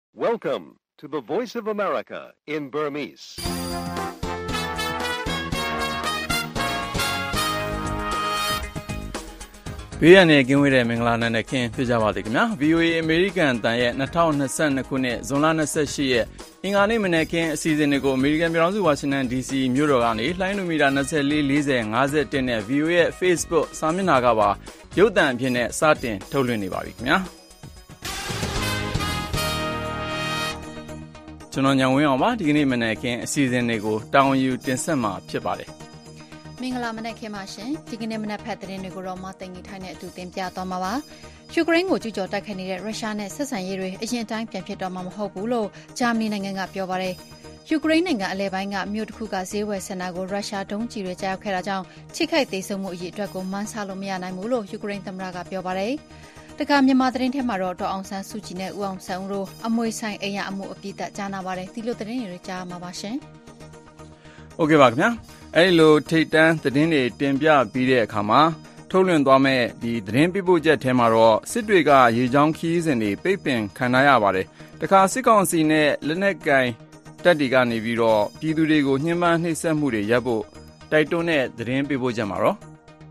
Welcome to the Voice of America in Burmese. ။ဘေးရန်နဲ့ကင်းဝေးတဲ့မင်္ဂလာနံနက်ခင်းဖြစ်ကြပါစေခင်ဗျာ။ VOA အမေရိကန်တန်ရဲ့2022ခုနှစ်ဇွန်လ28ရက်အင်္ဂါနေ့မနက်ခင်းအစီအစဉ်တွေကိုအမေရိကန်ပြည်ထောင်စုဝါရှင်တန် DC မြို့တော်ကနေလှိုင်းလူမီတာ24 40 51နဲ့ VOA ရဲ့ Facebook စာမျက်နှာကပါရုပ်သံအဖြစ်နဲ့စတင်ထုတ်လွှင့်နေပါပြီခင်ဗျာ။ကျွန်တော်ညောင်ဝင်းအောင်ပါဒီကနေ့မနက်ခင်းအစီအစဉ်တွေကိုတာဝန်ယူတင်ဆက်မှာဖြစ်ပါတယ်။မင်္ဂလာမနက်ခင်းပါရှင်ဒီကနေ့မနက်ဖက်သတင်းတွေကိုတော့မသိင်ကြီးထိုင်းတဲ့အတူတင်ပြသွားမှာပါယူကရိန်းကိုကျူးကျော်တိုက်ခိုက်နေတဲ့ရုရှားနဲ့ဆက်ဆံရေးတွေအရင်တိုင်းပြန်ဖြစ်တော့မှာမဟုတ်ဘူးလို့ဂျာမနီနိုင်ငံကပြောပါတယ်ယူကရိန်းနိုင်ငံအလဲပိုင်းကမြို့တစ်ခုကဈေးဝယ်စင်တာကိုရုရှားဒုံးကျည်တွေကြားရောက်ခဲ့တာကြောင့်ချိတ်ခိုက်သေးဆုံးမှုအရေးအတွက်ကိုမှန်းဆလို့မရနိုင်ဘူးလို့ယူကရိန်းသမ္မတကပြောပါတယ်တခါမြန်မာသတင်းထဲမှာတော့ဒေါ်အောင်ဆန်းစုကြည်နဲ့ဦးအောင်ဆန်းဦးတို့အမွေဆိုင်အိမ်ရအမှုအပြည့်သက်ကြားနာပါတယ်ဒီလိုသတင်းတွေကြားမှာပါရှင်ဟုတ်ကဲ့ပါခင်ဗျာအဲဒီလိုထိတ်တန်းသတင်းတွေတင်ပြပြီးတဲ့အခါမှာထုတ်လွှင့်သွားမဲ့ဒီသတင်းပြပို့ချက်ထဲမှာတော့စစ်တွေကရေချောင်းခီးစဉ်တွေပိတ်ပင်ခံရရပါတယ်တခါစစ်ကောင်စီနဲ့လက်နက်ကင်တပ်တွေကနေပြီးတော့ပြည်သူတွေကိုညှဉ်းပန်းနှိပ်စက်မှုတွေရပ်ဖို့တိုက်တွန်းတဲ့သတင်းပြပို့ချက်မှာတော့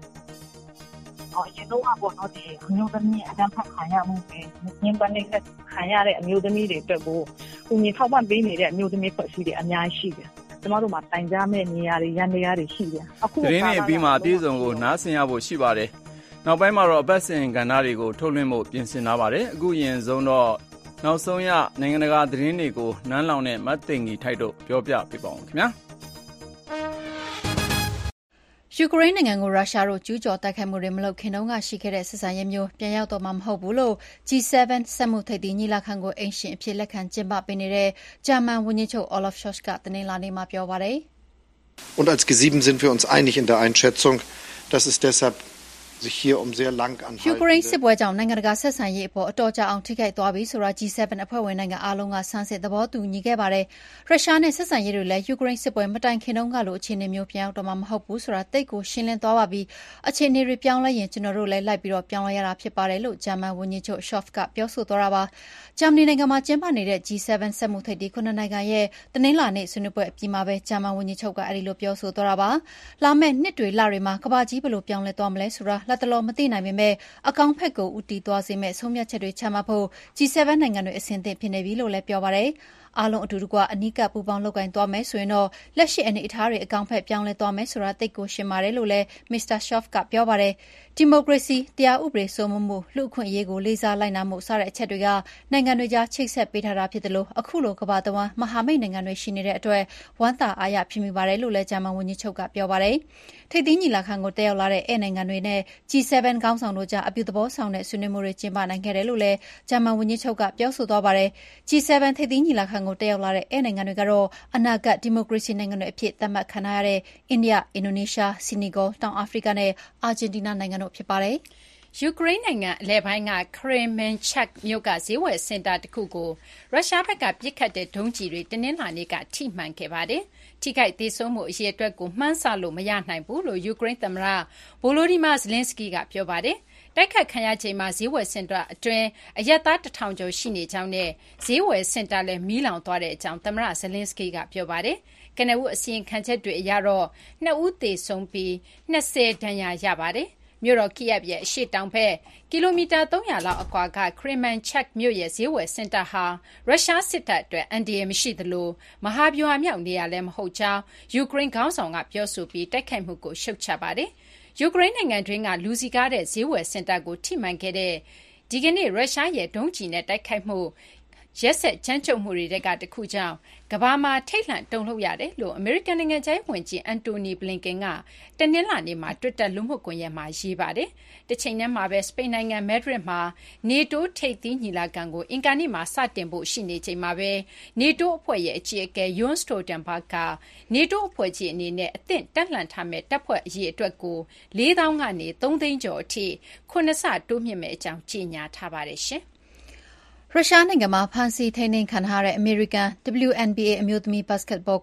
ရေတော့ပေါ့နော်ဒီအမျိုးသမီးအကြမ်းဖက်ခံရမှုတွေညှဉ်းပန်းနှိပ်စက်ခံရတဲ့အမျိုးသမီးတွေအတွက်ကိုဦးညီထောက်ပံ့ပေးနေတဲ့အမျိုးသမီးဖွဲ့စည်းတွေအများကြီးရှိတယ်ကျမတို့မှာတိုင်ကြားမဲ့နေရာတွေရန်တရားတွေရှိတယ်အခုသတင်းတွေပြီးမှအသေးစုံကိုနားဆင်ရဖို့ရှိပါတယ်နောက်ပိုင်းမှာတော့အပတ်စဉ်ကဏ္ဍတွေကိုထုတ်လွှင့်ဖို့ပြင်ဆင်ထားပါတယ်အခုရင်ဆုံးတော့နောက်ဆုံးရနိုင်ငံတကာသတင်းတွေကိုနန်းလောင်နဲ့မတ်သိင်ကြီးထိုက်တို့ပြောပြပေးပါဦးခင်ဗျာယူကရိန်းနိုင်ငံကိုရုရှားတို့ကျူးကျော်တိုက်ခိုက်မှုတွေမလုပ်ခင်တုန်းကရှိခဲ့တဲ့စစ်ဆင်ရေးမျိုးပြန်ရောက်တော့မှမဟုတ်ဘူးလို့ G7 စက်မှုထိပ်သီးညီလာခံကိုအိမ်ရှင်အဖြစ်လက်ခံကျင်းပပေးနေတဲ့ဂျာမန်ဝန်ကြီးချုပ် Olaf Scholz ကတနင်္လာနေ့မှာပြောပါတယ် Und als G7 sind wir uns einig in der Einschätzung, dass es deshalb sich hier sehr lang anhalten ယူကရိန်းစစ်ပွဲကြောင့်နိုင်ငံတကာဆက်ဆံရေးအပေါ်အတော်ကြာအောင်ထိခိုက်သွားပြီဆိုတာ G7 အဖွဲ့ဝင်နိုင်ငံအားလုံးကဆန်းစစ်သဘောတူညီခဲ့ပါတယ်။ရုရှားနဲ့ဆက်ဆံရေးတွေလည်းယူကရိန်းစစ်ပွဲမတိုင်ခင်တုန်းကလိုအခြေအနေမျိုးပြန်ရောက်တော့မှမဟုတ်ဘူးဆိုတာသိကိုရှင်းလင်းသွားပါပြီ။အခြေအနေတွေပြောင်းလဲရင်ကျွန်တော်တို့လည်းလိုက်ပြီးတော့ပြောင်းလဲရတာဖြစ်ပါတယ်လို့ဂျာမန်ဝန်ကြီးချုပ် Scholz ကပြောဆိုသွားတာပါ။ဂျာမနီနိုင်ငံမှာကျင်းပနေတဲ့ G7 စက်မှုထိပ်သီး9နိုင်ငံရဲ့တနင်္လာနေ့ဆွေးနွေးပွဲအပြီးမှာပဲဂျာမန်ဝန်ကြီးချုပ်ကအဲဒီလိုပြောဆိုသွားတာပါ။လာမယ့်နှစ်တွေလတွေမှာကမ္ဘာကြီးဘယ်လိုပြောင်းလဲသွားမလဲဆိုတာလက်တလောမသိနိုင်ပေမဲ့အကောင့်ဖက်ကိုဦးတည်သွားစေမဲ့ဆုံးဖြတ်ချက်တွေချမှတ်ဖို့ G7 နိုင်ငံတွေအဆင်သင့်ဖြစ်နေပြီလို့လည်းပြောပါတယ်။အားလုံးအတူတကွအနီးကပ်ပူးပေါင်းလုပ်ကိုင်သွားမယ်ဆိုရင်တော့လက်ရှိအနေအထားတွေအကောင့်ဖက်ပြောင်းလဲသွားမယ်ဆိုတာသိကိုရှင်းပါတယ်လို့လည်း Mr. Scholz ကပြောပါတယ်။ဒီမိုကရေစီတရားဥပဒေစိုးမိုးမှုလူ့အခွင့်အရေးကိုလေးစားလိုက်နာမှုစတဲ့အချက်တွေကနိုင်ငံတွေကြားချိတ်ဆက်ပေးထားတာဖြစ်တယ်လို့အခုလိုကမ္ဘာတဝန်းမဟာမိတ်နိုင်ငံတွေရှိနေတဲ့အတွက်ဝမ်းသာအားရဖြစ်မိပါတယ်လို့လည်းဂျာမန်ဝန်ကြီးချုပ်ကပြောပါတယ်။ထိပ်သီးညီလာခံကိုတက်ရောက်လာတဲ့နိုင်ငံတွေနဲ့ G7 ခေါင်းဆောင်တို့ကြားအပြုသဘောဆောင်တဲ့ဆွေးနွေးမှုတွေကျင်းပနိုင်ခဲ့တယ်လို့လည်းဂျာမန်ဝန်ကြီးချုပ်ကပြောဆိုသွားပါတယ်။ G7 ထိပ်သီးညီလာခံကိုတက်ရောက်လာတဲ့နိုင်ငံတွေကတော့အနာဂတ်ဒီမိုကရေစီနိုင်ငံတွေအဖြစ်သတ်မှတ်ခံထားရတဲ့အိန္ဒိယ၊အင်ဒိုနီးရှား၊ဆီနီဂေါတောင်အာဖရိကနဲ့အာဂျင်တီးနားနိုင်ငံတို့ဖြစ်ပါတယ်။ယူကရိန်းနိုင်ငံအလယ်ပိုင်းကခရမန်ချက်မြို့ကဈေးဝယ်စင်တာတစ်ခုကိုရုရှားဘက်ကပစ်ခတ်တဲ့ဒုံးကျည်တွေတနင်္လာနေ့ကထိမှန်ခဲ့ပါတယ်။ထိခိုက်သေဆုံးမှုအရေအတွက်ကိုမှန်းဆလို့မရနိုင်ဘူးလို့ယူကရိန်းသမ္မတဗိုလိုဒီမာဇလင်းစကီကပြောပါတယ်။တိုက်ခိုက်ခံရချိန်မှာဈေးဝယ်စင်တာအတွင်းအရပ်သား1000ကျော်ရှိနေကြောင်းနဲ့ဈေးဝယ်စင်တာလည်းမီးလောင်သွားတဲ့အကြောင်းသမ္မတဇလင်းစကီကပြောပါတယ်။ကနဦးအစီရင်ခံချက်တွေအရတော့2ဦးသေဆုံးပြီး20ဒဏ်ရာရပါတယ်။မြို့တော် Kyiv ရဲ့အရှေ့တောင်ဘက်ကီလိုမီတာ300လောက်အကွာက Kremenchuk မြို့ရဲ့ဈေးဝယ်စင်တာဟာရုရှားစစ်တပ်အတွက်အန္တရာယ်မရှိသလိုမဟာဗျူဟာမြောက်နေရာလည်းမဟုတ်ကြောင်းယူကရိန်းခေါင်းဆောင်ကပြောဆိုပြီးတိုက်ခိုက်မှုကိုရှုတ်ချပါတယ်။ယူကရိန်းနိုင်ငံတွင်းကလူစည်ကားတဲ့ဈေးဝယ်စင်တာကိုထိမှန်ခဲ့တဲ့ဒီကနေ့ရုရှားရဲ့ဒုံးကျည်နဲ့တိုက်ခိုက်မှုရက်ဆက်ကြမ်းကြုတ်မှုတွေကတခုကြောင့်ကမ္ဘာမှာထိတ်လန့်တုန်လှုပ်ရတယ်လို့အမေရိကန်နိုင်ငံခြားရေးဝန်ကြီးအန်တိုနီဘလင်ကန်ကတနင်္လာနေ့မှာ Twitter လူမှုကွန်ရက်မှာရေးပါတယ်။တစ်ချိန်တည်းမှာပဲစပိန်နိုင်ငံမက်ဒရစ်မှာ NATO ထိပ်သီးညီလာခံကိုအင်္ဂါနေ့မှာစတင်ဖို့ရှိနေချိန်မှာပဲ NATO အဖွဲ့ရဲ့အကြီးအကဲ Jens Stoltenberg က NATO အဖွဲ့ကြီးအနေနဲ့အသင့်တက်လှန်ထားမဲ့တပ်ဖွဲ့အရေးအတွက်ကို4000ကနေ3000ကျော်အထိ9ဆတိုးမြှင့်မဲ့အကြောင်းကြေညာထားပါတယ်ရှင်။ရုရှားနိုင်ငံမှာဖမ်းဆီးထိန်းသိမ်းခံထားရတဲ့အမေရိကန် WNBA အမျိုးသမီးဘတ်စကတ်ဘော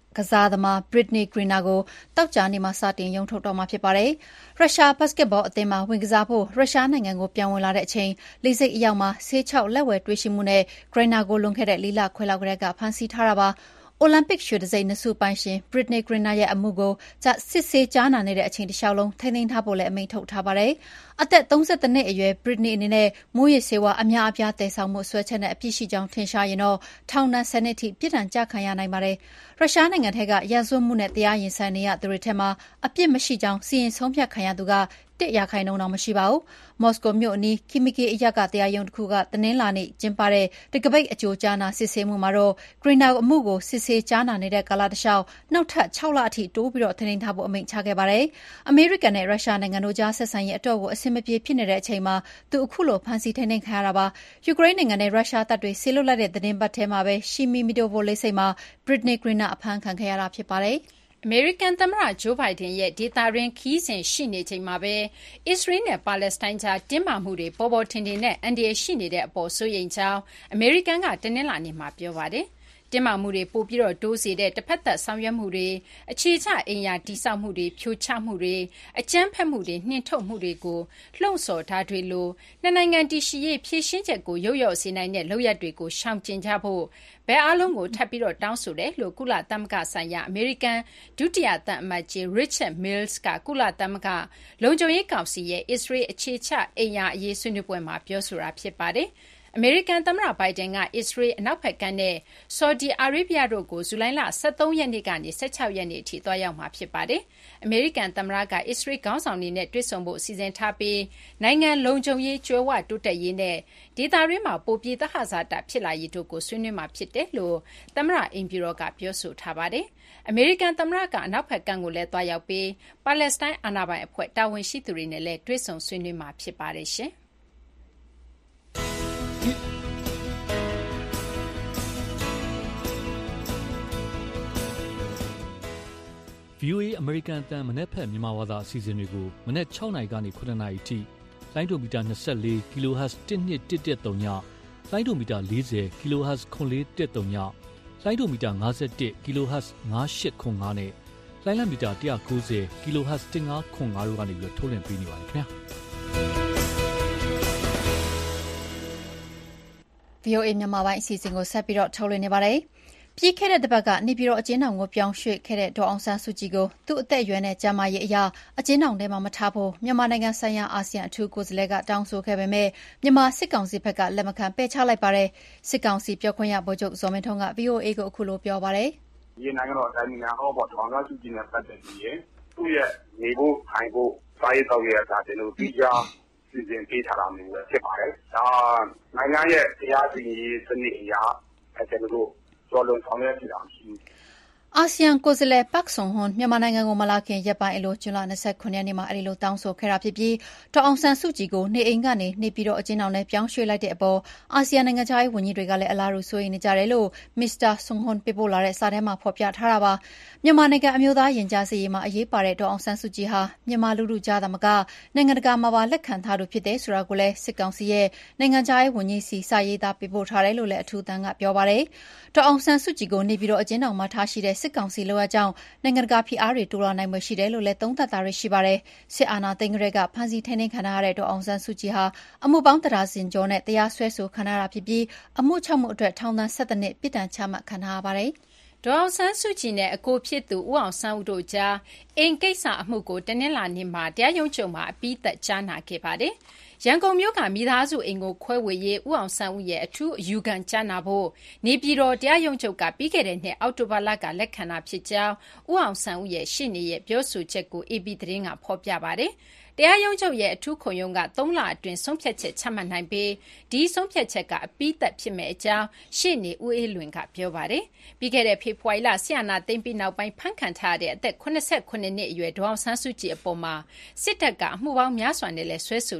ကစားသမား Brittney Griner ကိုသောကြာနေ့မှာစတင်ရုံထုတ်တော့မှာဖြစ်ပါတယ်။ရုရှားဘတ်စကက်ဘောအသင်းမှာဝင်ကစားဖို့ရုရှားနိုင်ငံကိုပြန်ဝင်လာတဲ့အချိန်လေဆိပ်အရောက်မှာဆေးခြောက်လက်ဝယ်တွေ့ရှိမှုနဲ့ Griner ကိုလွန်ခဲ့တဲ့4 လခွဲလောက်ကတည်းကဖမ်းဆီးထားတာပါ။အိုလံပစ်ရွှေတံဆိပ်2 ဆုပိုင်ရှင် Brittney Griner ရဲ့အမှုကိုစစ်ဆေးကြားနာနေတဲ့အချိန်တစ်လျှောက်လုံးထိန်းသိမ်းထားဖို့လည်းအမိန့်ထုတ်ထားပါတယ်။အသက်32နှစ်အရွယ် Brittney အနေနဲ့မူးယစ်ဆေးဝါးအများအပြားတည်ဆောင်မှုစွဲချက်နဲ့အပြစ်ရှိကြောင်းထင်ရှားရင်တော့ထောင်ဒဏ်10 နှစ်ထိပြစ်ဒဏ်ကျခံရနိုင်ပါတယ်။ရုရှားနိုင်ငံထဲကရာဇဝတ်မှုနဲ့တရားရင်ဆိုင်နေရသူတွေထဲမှာအပြစ်မရှိကြောင်းစီရင်ဆုံးဖြတ်ခံရသူက1% တောင်မရှိပါဘူး။မော်စကိုမြို့အနီး Khimki အရပ်ကတရားရုံးတစ်ခုကတနင်္လာနေ့ကျင်းပတဲ့တကပိတ်အကြိုကြားနာစစ်ဆေးမှုမှာတော့ Griner အမှုကိုစစ်ဆေးကြားနာနေတဲ့ကာလတစ်လျှောက်နောက်ထပ်6 လအထိတိုးပြီးထိန်းသိမ်းထားဖို့အမိန့်ချခဲ့ပါတယ်။အမေရိကန်နဲ့ရုရှားနိုင်ငံတို့ကြားဆက်ဆံရေးအတော့ကိုအဆင်မပြေဖြစ်နေတဲ့အချိန်မှာသူအခုလိုဖမ်းဆီးထိန်းသိမ်းခံရတာပါ။ယူကရိန်းနိုင်ငံနဲ့ရုရှားတပ်တွေဆေးလွတ်လိုက်တဲ့သတင်းပတ်ထဲမှာပဲ Shimimitovo လေဆိပ်မှာ Brittney Griner အဖမ်းခံခဲ့ရတာဖြစ်ပါတယ်။အမေရိကန်သမ္မတဂျိုးဘိုင်ဒန်ရဲ့ဒေသတွင်းခရီးစဉ်ရှိနေချိန်မှာပဲအစ္စရေးနဲ့ပါလက်စတိုင်းကြားတင်းမာမှုတွေပေါ်ပေါ်ထင်ထင်နဲ့အန္တရာယ်ရှိနေတဲ့အပေါ်စိုးရိမ်ကြောင်းအမေရိကန်ကတနင်္လာနေ့မှာပြောပါတယ်။တင်းမာမှုတွေပိုပြီးတိုးစေတဲ့တစ်ဖက်သက်ဆောင်ရွက်မှုတွေအခြေချအိမ်ယာတည်ဆောက်မှုတွေဖြိုချမှုတွေအကြမ်းဖက်မှုတွေနှင်ထုတ်မှုတွေကိုလှုံ့ဆော်ထားတွေလိုနှစ်နိုင်ငံတည်ရှိရေးဖြည့်ရှင်းချက်ကိုရုပ်ရော့စေနိုင်တဲ့လုပ်ရပ်တွေကိုရှောင်ကျဉ်ကြဖို့ဘယ်အားလုံးကိုထပ်ပြီးတောင်းဆိုတယ်လို့ကုလသမဂ္ဂဆိုင်ရာအမေရိကန်ဒုတိယသံအမတ်ကြီး Richard Mills ကကုလသမဂ္ဂလုံခြုံရေးကောင်စီရဲ့အစ္စရေးအခြေချအိမ်ယာအရေးဆွေးနွေးပွဲမှာပြောဆိုတာဖြစ်ပါတယ်။အမေရိကန်သမ္မတဘိုင်ဒန်ကအစ္စရေးအနောက်ဘက်ကမ်းနဲ့ဆော်ဒီအာရေဗျတို့ကိုဇူလိုင်လ23ရက်နေ့ကနေ16ရက်နေ့အထိသွားရောက်မှာဖြစ်ပါတယ်။အမေရိကန်သမ္မတကအစ္စရေးခေါင်းဆောင်တွေနဲ့တွေ့ဆုံဖို့စီစဉ်ထားပြီးနိုင်ငံလုံခြုံရေးကြွယ်ဝတိုးတက်ရေးနဲ့ဒေသတွင်းမှာပိုပြီးသဟဇာတဖြစ်လာရေးတို့ကိုဆွေးနွေးမှာဖြစ်တယ်လို့သမ္မတအိမ်ဖြူတော်ကပြောဆိုထားပါတယ်။အမေရိကန်သမ္မတကအနောက်ဘက်ကမ်းကိုလည်းသွားရောက်ပြီးပါလက်စတိုင်းအာဏာပိုင်အဖွဲ့တာဝန်ရှိသူတွေနဲ့လည်းတွေ့ဆုံဆွေးနွေးမှာဖြစ်ပါတယ်ရှင်။ VOA အမေရိကန်အသံမနက်ဖက်မြန်မာဝါဒအစီအစဉ်တွေကိုမနက်6နာရီကနေ9နာရီအထိလိုင်းဒိုမီတာ24 kHz 1211.3ညလိုင်းဒိုမီတာ40 kHz 9413ညလိုင်းဒိုမီတာ51 kHz 9805နဲ့လိုင်းလမီတာ190 kHz 1505တို့ကနေပြီးထုတ်လွှင့်ပေးနေပါတယ်ခင်ဗျာ VOA မြန်မာပိုင်းအစီအစဉ်ကိုဆက်ပြီးထုတ်လွှင့်နေပါတယ်။ပြီးခဲ့တဲ့တစ်ပတ်ကနေပြည်တော်အကျဉ်းထောင်ကိုပြောင်းရွှေ့ခဲ့တဲ့ဒေါ်အောင်ဆန်းစုကြည်ကိုသူ့အသက်အရွယ်နဲ့ကျန်းမာရေးအရအကျဉ်းထောင်ထဲမှာမထားဖို့မြန်မာနိုင်ငံဆိုင်ရာအာဆီယံအထူးကိုယ်စားလှယ်ကတောင်းဆိုခဲ့ပေမဲ့မြန်မာစစ်ကောင်စီဘက်ကလက်မခံပယ်ချလိုက်ပါတယ်။စစ်ကောင်စီပြောခွင့်ရဗိုလ်ချုပ်ဇော်မင်းထွန်းက VOA ကိုအခုလိုပြောပါတယ်။ဒီနိုင်ငံတော်အတိုင်းအမြံဟောပေါ်ဒေါ်အောင်ဆန်းစုကြည်နဲ့ပတ်သက်ပြီးသူ့ရဲ့နေဖို့ထိုင်ဖို့စာရေးတောက်ရတာကျွန်တော်ပြီးကြစီစဉ်ပေးထားတာမျိုးပဲဖြစ်ပါတယ်။ဒါနိုင်ငံရဲ့တရားစီရင်ရေးစနစ်အရကျွန်တော်တို့ကျော်လွန်ဆောင်ရွက်နေတာရှိတယ်။အာဆီယံကိုယ်စားလှယ်ပတ်ဆွန်ဟွန်မြန်မာနိုင်ငံကိုမလာခင်ရက်ပိုင်းအလိုဇွန်လ29ရက်နေ့မှာအဲဒီလိုတောင်းဆိုခဲ့တာဖြစ်ပြီးဒေါ်အောင်ဆန်းစုကြည်ကိုနေအိမ်ကနေနေပြည်တော်အကျဉ်းထောင်ထဲပြောင်းရွှေ့လိုက်တဲ့အပေါ်အာဆီယံနိုင်ငံခြားရေးဝန်ကြီးတွေကလည်းအလားတူစိုးရိမ်နေကြတယ်လို့မစ္စတာဆွန်ဟွန်ပေးပို့လာတဲ့စာထဲမှာဖော်ပြထားတာပါ။မြန်မာနိုင်ငံအမျိုးသားရင်ကြားစေ့ရေးမှာအရေးပါတဲ့ဒေါ်အောင်ဆန်းစုကြည်ဟာမြန်မာလူထုကြားသာမကနိုင်ငံတကာမှာပါလက်ခံထားသူဖြစ်တယ်ဆိုတာကိုလည်းစစ်ကောင်စီရဲ့နိုင်ငံခြားရေးဝန်ကြီးစီစာရေးသားပေးပို့ထားတယ်လို့လည်းအထူးတန်းကပြောပါတယ်။ဒေါ်အောင်ဆန်းစုကြည်ကိုနေပြည်တော်အကျဉ်းထောင်မှာထားရှိတဲ့စစ်ကောင်စီလိုအပ်ကြောင်းနိုင်ငံတကာဖိအားတွေတိုးလာနိုင်မှုရှိတယ်လို့လည်းသုံးသပ်တာတွေရှိပါတယ်။စစ်အာဏာသိမ်းကလေးကဖမ်းဆီးထိန်းသိမ်းခံထားရတဲ့ဒေါ်အောင်ဆန်းစုကြည်ဟာအမှုပေါင်းတရားစင်ကျော်နဲ့တရားစွဲဆိုခံရတာဖြစ်ပြီးအမှု6မှုအတွက်ထောင်ဒဏ်17နှစ်ပြစ်ဒဏ်ချမှတ်ခံထားရပါတယ်။ဒေါ်အောင်ဆန်းစုကြည်နဲ့အကိုဖြစ်သူဦးအောင်ဆန်းဦးတို့ကြားအိမ်ကိစ္စအမှုကိုတနင်္လာနေ့မှာတရားရုံးချုပ်မှာအပြီးသတ်ကြားနာခဲ့ပါတယ်။ရန်ကုန်မြို့ကမိသားစုအိမ်ကိုခွဲဝေရေးဦးအောင်ဆန်းဦးရဲ့အထူးအယူခံကြားနာဖို့နေပြည်တော်တရားရုံးချုပ်ကပြီးခဲ့တဲ့နှစ်အောက်တိုဘာလကလက်ခံတာဖြစ်ကြောင်းဦးအောင်ဆန်းဦးရဲ့ရှေ့နေရဲ့ပြောဆိုချက်ကို AP သတင်းကဖော်ပြပါတယ်။တရားရုံးချုပ်ရဲ့အထူးခုံရုံးက3လအတွင်းဆုံးဖြတ်ချက်ချမှတ်နိုင်ပြီးဒီဆုံးဖြတ်ချက်ကအပြီးသတ်ဖြစ်မဲ့အကြောင်းရှေ့နေဦးအေးလွင်ကပြောပါတယ်။ပြီးခဲ့တဲ့ဖေဖော်ဝါရီလဆီယနာသိမ်းပြီးနောက်ပိုင်းဖမ်းခံထားရတဲ့အသက်89နှစ်အရွယ်ဒေါ်အောင်ဆန်းစုကြည်အပေါ်မှာစစ်တပ်ကအမှုပေါင်းများစွာနဲ့လည်းဆွဲဆိုထားတာဖြစ်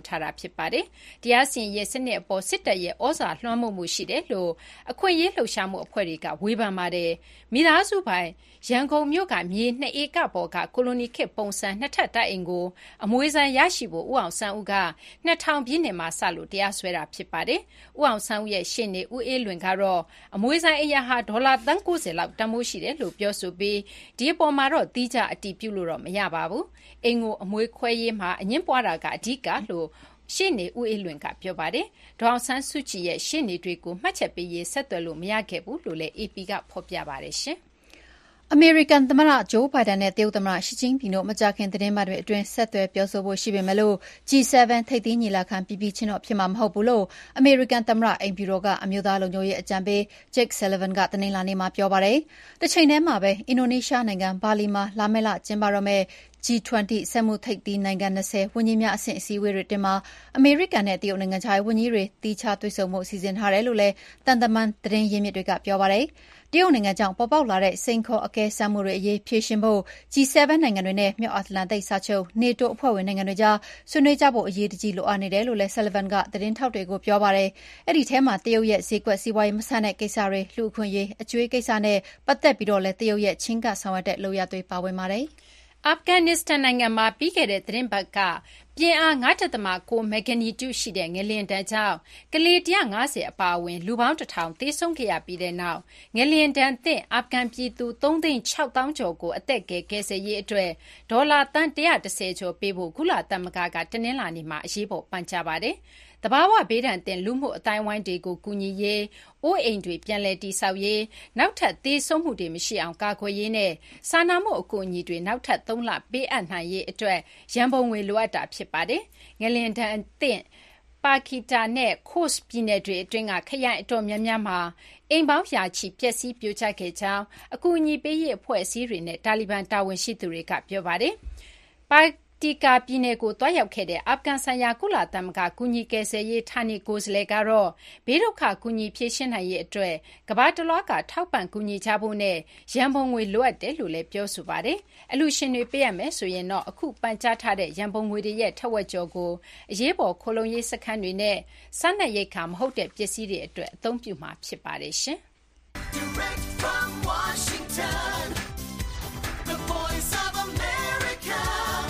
ဖြစ်ပါတယ်။တရားစီရင်ရေးစနစ်အပေါ်စစ်တပ်ရဲ့ဩဇာလွှမ်းမိုးမှုရှိတယ်လို့အခွင့်အရေးလှုပ်ရှားမှုအဖွဲ့တွေကဝေဖန်ပါတယ်။မိသားစုပိုင်ရန်ကုန်မြို့ကမြေ2ဧကပေါ်ကကိုလိုနီခေတ်ပုံစံနှစ်ထပ်တိုက်အိမ်ကိုအမွေဆိုင်ရရှိဖို့ဦးအောင်ဆန်းဦးက2000ပြည့်နှစ်မှာစလို့တရားစွဲတာဖြစ်ပါတယ်။ဦးအောင်ဆန်းဦးရဲ့ရှေ့နေဦးအေးလွင်ကတော့အမွေဆိုင်အရာဟာဒေါ်လာသန်း90လောက်တန်ဖိုးရှိတယ်လို့ပြောဆိုပြီးဒီအပေါ်မှာတော့တီးခြားအတည်ပြုလို့တော့မရပါဘူး။အိမ်ကိုအမွေခွဲရေးမှာအငင်းပွားတာကအဓိကလို့ရှေ့နေဦးအေးလွင်ကပြောပါတယ်။ဒေါ်အောင်ဆန်းစုကြည်ရဲ့ရှေ့နေတွေကိုမှတ်ချက်ပေးရေးဆက်သွယ်လို့မရခဲ့ဘူးလို့လည်း AP ကဖော်ပြပါတယ်ရှင်။အမေရိကန်သမ္မတဂျိုးဘိုင်ဒန်နဲ့တရုတ်သမ္မတရှီကျင်းပင်တို့မကြာခင်သတင်းပတ်တွေအတွင်းဆက်သွယ်ပြောဆိုဖို့ရှိပေမဲ့လို့ G7 ထိပ်သီးညီလာခံပြီးချင်းတော့ဖြစ်မှာမဟုတ်ဘူးလို့အမေရိကန်သမ္မတအိမ်ဖြူတော်ကအမျိုးသားလုံခြုံရေးအကြံပေး Jake Sullivan ကတနင်္လာနေ့မှာပြောပါတယ်။တစ်ချိန်တည်းမှာပဲအင်ဒိုနီးရှားနိုင်ငံဘာလီမှာလာမယ့်လကျင်းပတော့မယ့် G20 စက်မှုထိပ်သီးနိုင်ငံ20ဝန်ကြီးများအဆင့်အစည်းအဝေးတွေတင်မှာအမေရိကန်နဲ့တရုတ်နိုင်ငံခြားရေးဝန်ကြီးတွေတီးခြားတွေ့ဆုံမှုစီစဉ်ထားတယ်လို့လည်းတန်တမန်သတင်းရင်းမြစ်တွေကပြောပါတယ်။တရုတ်နိုင်ငံကြောင့်ပေါ်ပေါက်လာတဲ့စိန်ခေါ်အကဲစမ်းမှုတွေအရေးဖြေရှင်းဖို့ G7 နိုင်ငံတွေနဲ့မြောက်အတ္တလန်တိတ်စာချုပ် NATO အဖွဲ့ဝင်နိုင်ငံတွေကြားဆွေးနွေးကြဖို့အရေးတကြီးလိုအပ်နေတယ်လို့လည်း Sullivan ကသတင်းထောက်တွေကိုပြောပါတယ်။အဲ့ဒီထဲမှာတရုတ်ရဲ့ဈေးကွက်စီးပွားရေးမဆန်တဲ့ကိစ္စတွေလူအခွင့်အရေးအကျွေးကိစ္စနဲ့ပတ်သက်ပြီးတော့လည်းတရုတ်ရဲ့ချင်းကပ်ဆောင်ရွက်တဲ့လုပ်ရတွေပါဝင်ပါတယ်။အာဖဂန်နစ္စတန်နိုင်ငံမှာပြီးခဲ့တဲ့သတင်းပတ်ကပြင်းအား 5.9 မက်ဂနီကျူရှိတဲ့ငလျင်တန်းကြောင့်ကလေး150အပါအဝင်လူပေါင်း1000သေဆုံးခဲ့ရပြီးတဲ့နောက်ငလျင်တန်းသင့်အာဖဂန်ပြည်သူ3,600,000 ကျော်ကိုအသက်ကယ်ကယ်ဆယ်ရေးအတွက်ဒေါ်လာသန်း110ကျော်ပေးဖို့ကုလသမဂ္ဂကတနင်္လာနေ့မှာအရေးပေါ်ပန်ကြားပါတယ်။တဘာဝဘေးဒဏ်တင်လူမှုအတိုင်းဝိုင်းတွေကိုကူညီရေးအိုးအိမ်တွေပြန်လည်တည်ဆောက်ရေးနောက်ထပ်သေဆုံးမှုတွေမရှိအောင်ကာကွယ်ရေးနဲ့စာနာမှုအကူအညီတွေနောက်ထပ်3လပေးအပ်နိုင်ရေးအတွက်ရန်ပုံငွေလိုအပ်တာဖြစ်ပါတယ်။ငလျင်တန်းသင့်ပါကီတာနဲ့ခို့စ်ပြည်နယ်တွေအတွင်းကခရိုင်အတော်များများမှာအိမ်ပေါင်းရာချီပျက်စီးပြိုကျခဲ့ကြောင်းအကူအညီပေးရေးအဖွဲ့အစည်းတွေနဲ့တာလီဘန်တာဝန်ရှိသူတွေကပြောပါတယ်။ပါတီကာပြည်နယ်ကိုတွားရောက်ခဲ့တဲ့အာဖဂန်ဆိုင်ရာကုလသမဂ္ဂကူညီကယ်ဆယ်ရေးဌာနေကိုယ်စားလှယ်ကတော့ဘေးဒုက္ခကူညီဖြေရှင်းနိုင်ရေးအတွက်ကမ္ဘာတလွှားကထောက်ပံ့ကူညီကြဖို့နဲ့ရန်ပုံငွေလိုအပ်တယ်လို့လည်းပြောဆိုပါတယ်။အလှူရှင်တွေပေးရမယ်ဆိုရင်တော့အခုပန်ကြားထားတဲ့ရန်ပုံငွေတွေရဲ့ထက်ဝက်ကျော်ကိုအရေးပေါ်ခိုလုံရေးစခန်းတွေနဲ့စားနပ်ရိက္ခာမဟုတ်တဲ့ပစ္စည်းတွေအတွက်အသုံးပြုမှာဖြစ်ပါတယ်ရှင်။ Direct from Washington, the voice of America.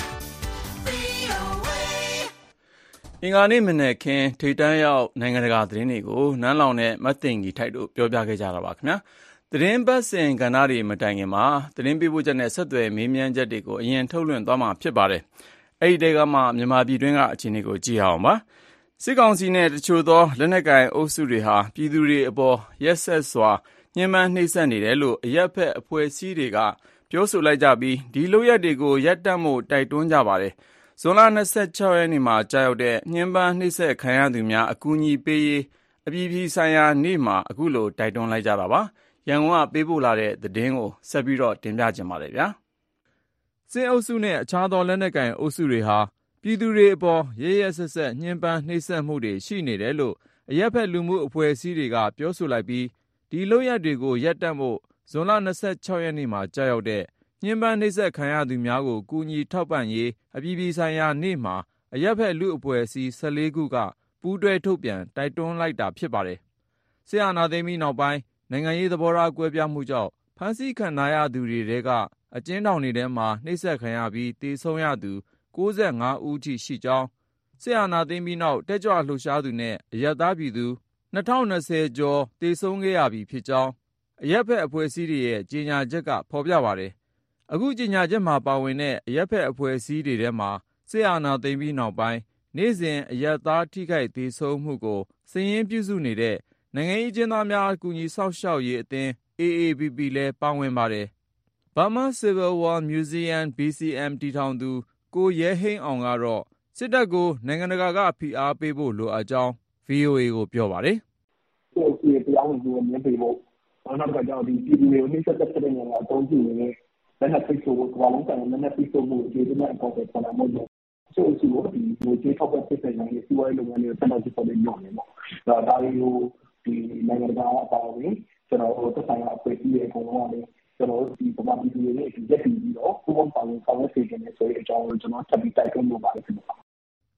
အင်္ဂါနေ့မနေ့ခင်ထိပ်တန်းရောက်နိုင်ငံတကာသတင်းတွေကိုနန်းလောင်နဲ့မတ်သိန်ကြီးထိုက်တို့ပြောပြခဲ့ကြတာပါခင်ဗျာသတင်းပတ်စဉ်ကဏ္ဍတွေမတိုင်ခင်မှာသတင်းပေးပို့ချက်နဲ့ဆက်သွယ်မေးမြန်းချက်တွေကိုအရင်ထုတ်လွှင့်သွားမှာဖြစ်ပါတယ်အဲ့ဒီတဲကမှမြန်မာပြည်တွင်းကအခြေအနေကိုကြည့်အောင်ပါစစ်ကောင်စီနဲ့တချို့သောလက်နက်ကိုင်အုပ်စုတွေဟာပြည်သူတွေအပေါ်ရက်ဆက်စွာညှဉ်းပန်းနှိပ်စက်နေတယ်လို့အရက်ဖက်အဖွဲ့အစည်းတွေကပြောဆိုလိုက်ကြပြီးဒီလုပ်ရက်တွေကိုရပ်တန့်ဖို့တိုက်တွန်းကြပါတယ်ဇွန်လ26ရက်နေ့မှာကြာရောက်တဲ့ညှဉ်းပန်းနှိပ်စက်ခံရသူများအကူအညီပေးရေးအပြည်ပြည်ဆိုင်ရာနေ့မှာအခုလိုတိုက်တွန်းလိုက်ကြတာပါရန်ကုန်ကပေးပို့လာတဲ့သတင်းကိုဆက်ပြီးတော့တင်ပြကြပါမယ်ဗျာစစ်အုပ်စုနဲ့အခြားသောလက်နက်ကိုင်အုပ်စုတွေဟာပြည်သူတွေအပေါ်ရက်ရက်ဆက်ဆက်ညှဉ်းပန်းနှိပ်စက်မှုတွေရှိနေတယ်လို့အရက်ဖက်လူမှုအဖွဲ့အစည်းတွေကပြောဆိုလိုက်ပြီးဒီလုပ်ရက်တွေကိုရပ်တန့်ဖို့ဇွန်လ26ရက်နေ့မှာကြာရောက်တဲ့ညှဉ်းပန်းနှိပ်စက်ခံရသူများကိုကူညီထောက်ပံ့ရေးအပြည်ပြည်ဆိုင်ရာနေ့မှာအရက်ဖက်လူအဖွဲ့အစည်း14ခုကပူးတွဲထုတ်ပြန်တိုက်တွန်းလိုက်တာဖြစ်ပါတယ်။ဆရာနာသိမ်းပြီးနောက်ပိုင်းနိုင်ငံရေးသဘောထားကွဲပြားမှုကြောင့်ဖမ်းဆီးခံရသူတွေထဲကအကျဉ်းထောင်တွေထဲမှာနှိပ်စက်ခံရပြီးတေဆုံးရသူ95ဦးထိရှိကြောင်းဆရာနာသိမ်းပြီးနောက်တက်ကြွလှုပ်ရှားသူနဲ့အရက်သားပြည်သူ2020ကျော်တေဆုံးခဲ့ရပြီဖြစ်ကြောင်းအရက်ဖက်အဖွဲ့အစည်းတွေရဲ့ကြေညာချက်ကဖော်ပြပါတယ်။အခုကြေညာချက်မှာပါဝင်တဲ့အရက်ဖက်အဖွဲ့အစည်းတွေထဲမှာစစ်အာဏာသိမ်းပြီးနောက်ပိုင်းနေ့စဉ်အရက်သားထိခိုက်ဒေဆုံးမှုကိုစာရင်းပြုစုနေတဲ့နိုင်ငံရေးကျင်းသားများအကူအညီစောင့်ရှောက်ရေးအသင်း AAPP လည်းပါဝင်ပါတယ်။ Burma Civil War Museum BCM တည်ထောင်သူကိုရဲဟိန်းအောင်ကတော့စစ်တပ်ကိုနိုင်ငံတကာကဖိအားပေးဖို့လိုအပ်ကြောင်း VOA ကိုပြောပါတယ်။ဒီတရားဝင်မှုမြင်ပေးဖို့နောက်တစ်ခါကျတော့ဒီပြည်သူတွေကိုနှိမ့်ဆက်တဲ့နေရာအသုံးပြုနေတဲ့လက်နက်ပိတ်ဆို့ဖို့ကမ္ဘာလုံးဆိုင်ရာလက်နက်ပိတ်ဆို့မှုအခြေအနေနဲ့အပေါ်ပေါ်လာမှုတွေဆိုတော့ဒီငွေကြေးထောက်ပံ့ပေးတဲ့နိုင်ငံစီးပွားရေးလုပ်ငန်းတွေဆက်လက်ဖြစ်ပေါ်နေလို့နေပေါ့။ဒါတွေကိုဒီနိုင်ငံတကာအပါအဝင်ကျွန်တော်တို့တိုင်းရာအဖွဲ့အစည်းတွေအကုန်လုံးကလည်းကျွန်တော်တို့ဒီဗမာပြည်သူတွေနဲ့ဒီရက်ပြီးတော့ဘုံပေါင်းဆောင်ရွက်စေချင်တယ်ဆိုတဲ့အကြောင်းကိုကျွန်တော်ဆက်ပြီးတိုက်တွန်းလိုပါတယ်ခင်ဗျာ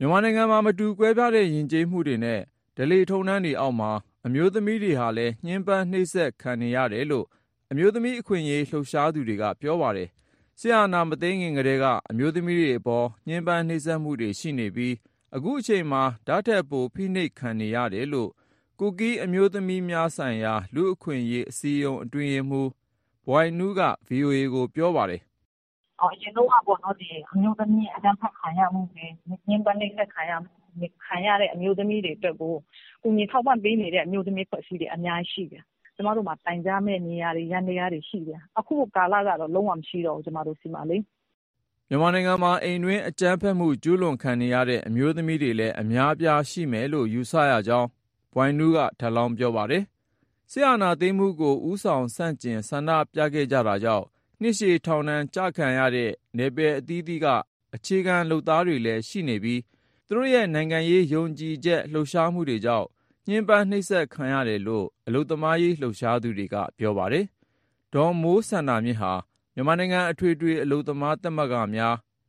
မြန်မာနိုင်ငံမှာမတူကွဲပြားတဲ့ယဉ်ကျေးမှုတွေနဲ့ဓလေ့ထုံးတမ်းတွေအောက်မှာအမျိုးသမီးတွေဟာလည်းညှဉ်းပန်းနှိပ်စက်ခံနေရတယ်လို့အမျိုးသမီးအခွင့်အရေးလှုပ်ရှားသူတွေကပြောပါတယ်။ဆရာနာမသိငင်ကလေးကအမျိုးသမီးတွေအပေါ်ညှဉ်းပန်းနှိပ်စက်မှုတွေရှိနေပြီးအခုအချိန်မှာဓာတ်ထက်ပိုဖိနှိပ်ခံနေရတယ်လို့ကူကီးအမျိုးသမီးများဆိုင်ရာလူအခွင့်အရေးအစည်းအရုံးအတွင်းရေးမှူးဘွိုင်နူးက VOA ကိုပြောပါတယ်အရင်တော့ပေါ့နော်ဒီအမျိုးသမီးအကြမ်းဖက်ခံရမှုတွေညှဉ်းပန်းနှိပ်စက်ခံရတဲ့အမျိုးသမီးတွေအတွက်ကိုကူညီထောက်ပံ့ပေးနေတဲ့အမျိုးသမီးဖွဲ့စည်းတွေအများကြီးရှိတယ်။ကျမတို့မှာတိုင်ကြားမဲ့နေရာတွေရန်တရားတွေရှိတယ်။အခုကာလကတော့လုံးဝမရှိတော့ဘူးကျမတို့စီမှာလေ။မြန်မာနိုင်ငံမှာအိမ်တွင်းအကြမ်းဖက်မှုကျူးလွန်ခံနေရတဲ့အမျိုးသမီးတွေလည်းအများပြားရှိမယ်လို့ယူဆရကြောင်းဘွိုင်နူးကထပ်လောင်းပြောပါတယ်။ဆရာနာသိမ်းမှုကိုဥဆောင်ဆန့်ကျင်ဆန္ဒပြခဲ့ကြတာကြောင့်နှစ်ရှည်ထောင်ဒဏ်ကျခံရတဲ့နယ်ပယ်အသီးသီးကအခြေခံလုပ်သားတွေလည်းရှိနေပြီးသူတို့ရဲ့နိုင်ငံရေးယုံကြည်ချက်လှုပ်ရှားမှုတွေကြောင့်ညှဉ်းပန်းနှိပ်စက်ခံရတယ်လို့အလုပ်သမားရေးလှုပ်ရှားသူတွေကပြောပါတယ်။ဒေါ်မိုးစန္ဒာမြင့်ဟာမြန်မာနိုင်ငံအထွေထွေအလုပ်သမားသမဂ္ဂများ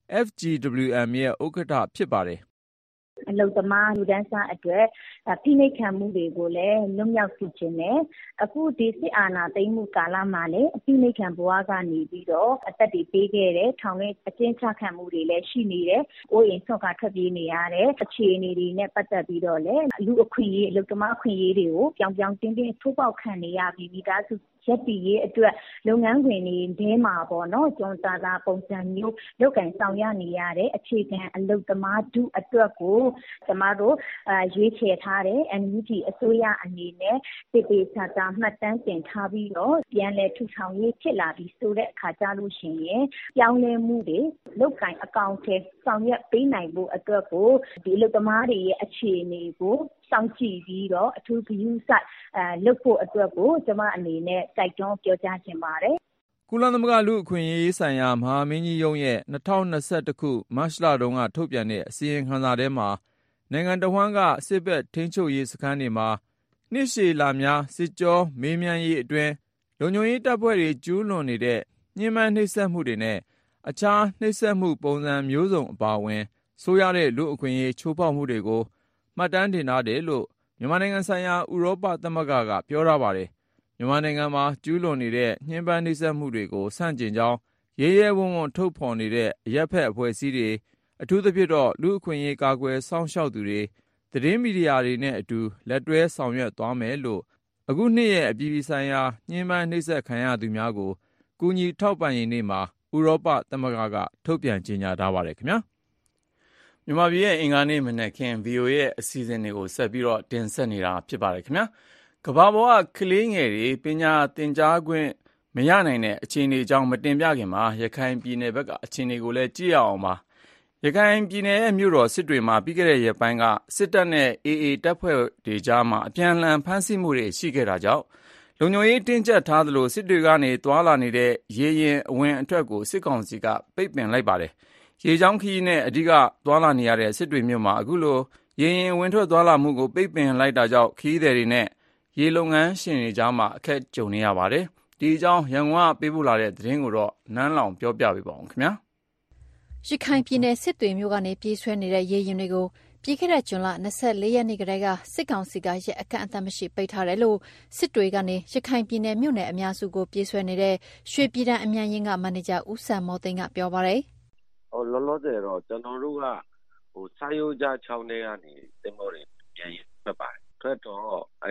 FGWM ရဲ့ဥက္ကဋ္ဌဖြစ်ပါတယ်။အလုပ်သမားလူဒန်းစားအတွက်ဖိနှိပ်ခံမှုတွေကိုလည်းလွတ်မြောက်စေချင်တယ်။အခုဒီစစ်အာဏာသိမ်းမှုကာလမှာလည်းဖိနှိပ်ခံဘဝကနေပြီးတော့အသက်တွေပေးခဲ့တဲ့ထောင်ထဲအကျဉ်းချခံမှုတွေလည်းရှိနေတယ်။အိုးအိမ်ဆွန့်ခွာထွက်ပြေးနေရတဲ့အခြေအနေတွေနဲ့ပတ်သက်ပြီးတော့လည်းလူအခွင့်အရေးအလုပ်သမားအခွင့်အရေးတွေကိုပြောင်ပြောင်တင်းတင်းထိုးပေါက်ခံနေရပြီးမိသားစုရက်တည်ရေးအတွက်လုပ်ငန်းခွင်တွေထဲမှာပေါ့နော်ကျွန်းတာပုံစံမျိုးလုပ်ကင်ဆောင်ရနေရတဲ့အခြေခံအလုပ်သမားတို့အတွက်ကိုကျမတို့ရွေးချယ်ထားတဲ့ NUG အစိုးရအနေနဲ့တည်တည်ချာချာမှတ်တမ်းတင်ထားပြီးတော့ပြန်လည်ထူထောင်ရေးဖြစ်လာပြီးဆိုတဲ့အခါကြလို့ရှိရင်ပြောင်းလဲမှုတွေလုပ်ကင်အကောင့်ထဲဆောင်ရွက်ပေးနိုင်ဖို့အတွက်ကိုဒီအလုပ်သမားတွေရဲ့အခြေအနေကိုစောင့်ကြည့်ပြီးတော့အထူးဂရုစိုက်လုပ်ဖို့အတွက်ကိုကျမအနေနဲ့တိုက်တွန်းပြောကြားချင်ပါတယ်။ကုလသမဂ္ဂလူ့အခွင့်အရေးဆိုင်ရာမဟာမင်းကြီးရုံးရဲ့2021ခုမတ်လတုန်းကထုတ်ပြန်တဲ့အစီရင်ခံစာထဲမှာနိုင်ငံတော်ဝန်ကစစ်ဘက်ထိန်းချုပ်ရေးစခန်းတွေမှာနှစ်ရှည်လများစစ်ကြောမေးမြန်းရေးအတွင်းလုံခြုံရေးတပ်ဖွဲ့တွေကျူးလွန်နေတဲ့ညှဉ်းပန်းနှိပ်စက်မှုတွေနဲ့အခြားနှိပ်စက်မှုပုံစံမျိုးစုံအပါအဝင်ဆိုရတဲ့လူအခွင့်အရေးချိုးဖောက်မှုတွေကိုမှတ်တမ်းတင်ထားတယ်လို့မြန်မာနိုင်ငံဆိုင်ရာဥရောပသမဂ္ဂကပြောထားပါတယ်။မြန်မာနိုင်ငံမှာကျူးလွန်နေတဲ့ညှဉ်းပန်းနှိပ်စက်မှုတွေကိုဆန့်ကျင်ကြောင်းရဲရဲဝံ့ဝံ့ထုတ်ဖော်နေတဲ့အရပ်ဖက်အဖွဲ့အစည်းတွေအထူးသဖြင့်တော့လူအခွင့်အရေးကာကွယ်စောင့်ရှောက်သူတွေသတင်းမီဒီယာတွေနဲ့အတူလက်တွဲဆောင်ရွက်သွားမယ်လို့အခုနှစ်ရဲ့အပြည်ပြည်ဆိုင်ရာညှဉ်းပန်းနှိပ်စက်ခံရသူများကိုကူညီထောက်ပံ့ရေးနေ့မှာဥရောပသမဂ္ဂကထုတ်ပြန်ကြေညာထားပါတယ်ခင်ဗျာ။မြန်မာပြည်ရဲ့အင်္ဂါနေ့မနက်ခင်း VOA ရဲ့အစီအစဉ်တွေကိုဆက်ပြီးတော့တင်ဆက်နေတာဖြစ်ပါတယ်ခင်ဗျာ။ကမ္ဘာပေါ်ကကလေးငယ်တွေပညာသင်ကြားခွင့်မရနိုင်တဲ့အခြေအနေအကြောင်းမတင်ပြခင်မှာရခိုင်ပြည်နယ်ဘက်ကအခြေအနေကိုလည်းကြည့်ရအောင်ပါ။ရခိုင်ပြည်နယ်ရဲ့မြို့တော်စစ်တွေမှာပြီးခဲ့တဲ့ရက်ပိုင်းကစစ်တပ်နဲ့ AA တပ်ဖွဲ့တွေကြားမှာအပြန်အလှန်ဖမ်းဆီးမှုတွေရှိခဲ့တာကြောင့်လုံခြုံရေးတင်းကျပ်ထားသလိုစစ်တွေကနေသွာလာနေတဲ့ရေရင်အဝင်အထွက်ကိုစစ်ကောင်စီကပိတ်ပင်လိုက်ပါတယ်။ရေကြောင်းခရီးနဲ့အဓိကသွာလာနေရတဲ့စစ်တွေမြို့မှာအခုလိုရေရင်ဝင်ထွက်သွာလာမှုကိုပိတ်ပင်လိုက်တာကြောင့်ခရီးသည်တွေနဲ့ရေလုပ်ငန်းရှင်တွေကြားမှာအခက်ကြုံနေရပါတယ်။ဒီအကြောင်းရန်ကုန်ကပေးပို့လာတဲ့သတင်းကိုတော့နန်းလောင်ပြောပြပေးပါဦးခင်ဗျာ။ရခိုင်ပြည်နယ်စစ်တွေမြို့ကနေပြေးဆွဲနေတဲ့ရေရင်တွေကိုပြီးခဲ့တဲ့ဇွန်လ24ရက်နေ့ကတည်းကစစ်ကောင်စီကရက်အကန့်အသတ်မရှိပိတ်ထားတယ်လို့စစ်တွေကနေရခိုင်ပြည်နယ်မြို့နယ်အများစုကိုပြေးဆွဲနေတဲ့ရွှေပြည်တန်းအမြန်ရင်ကမန်နေဂျာဦးစံမောသိန်းကပြောပါတယ်။လောလောဆယ်တော့ကျွန်တော်တို့ကစာရိုးကြား6နှစ်ကနေတင်မောတွေပြန်ရင်ထွက်ပါတယ်။ထွက်တော့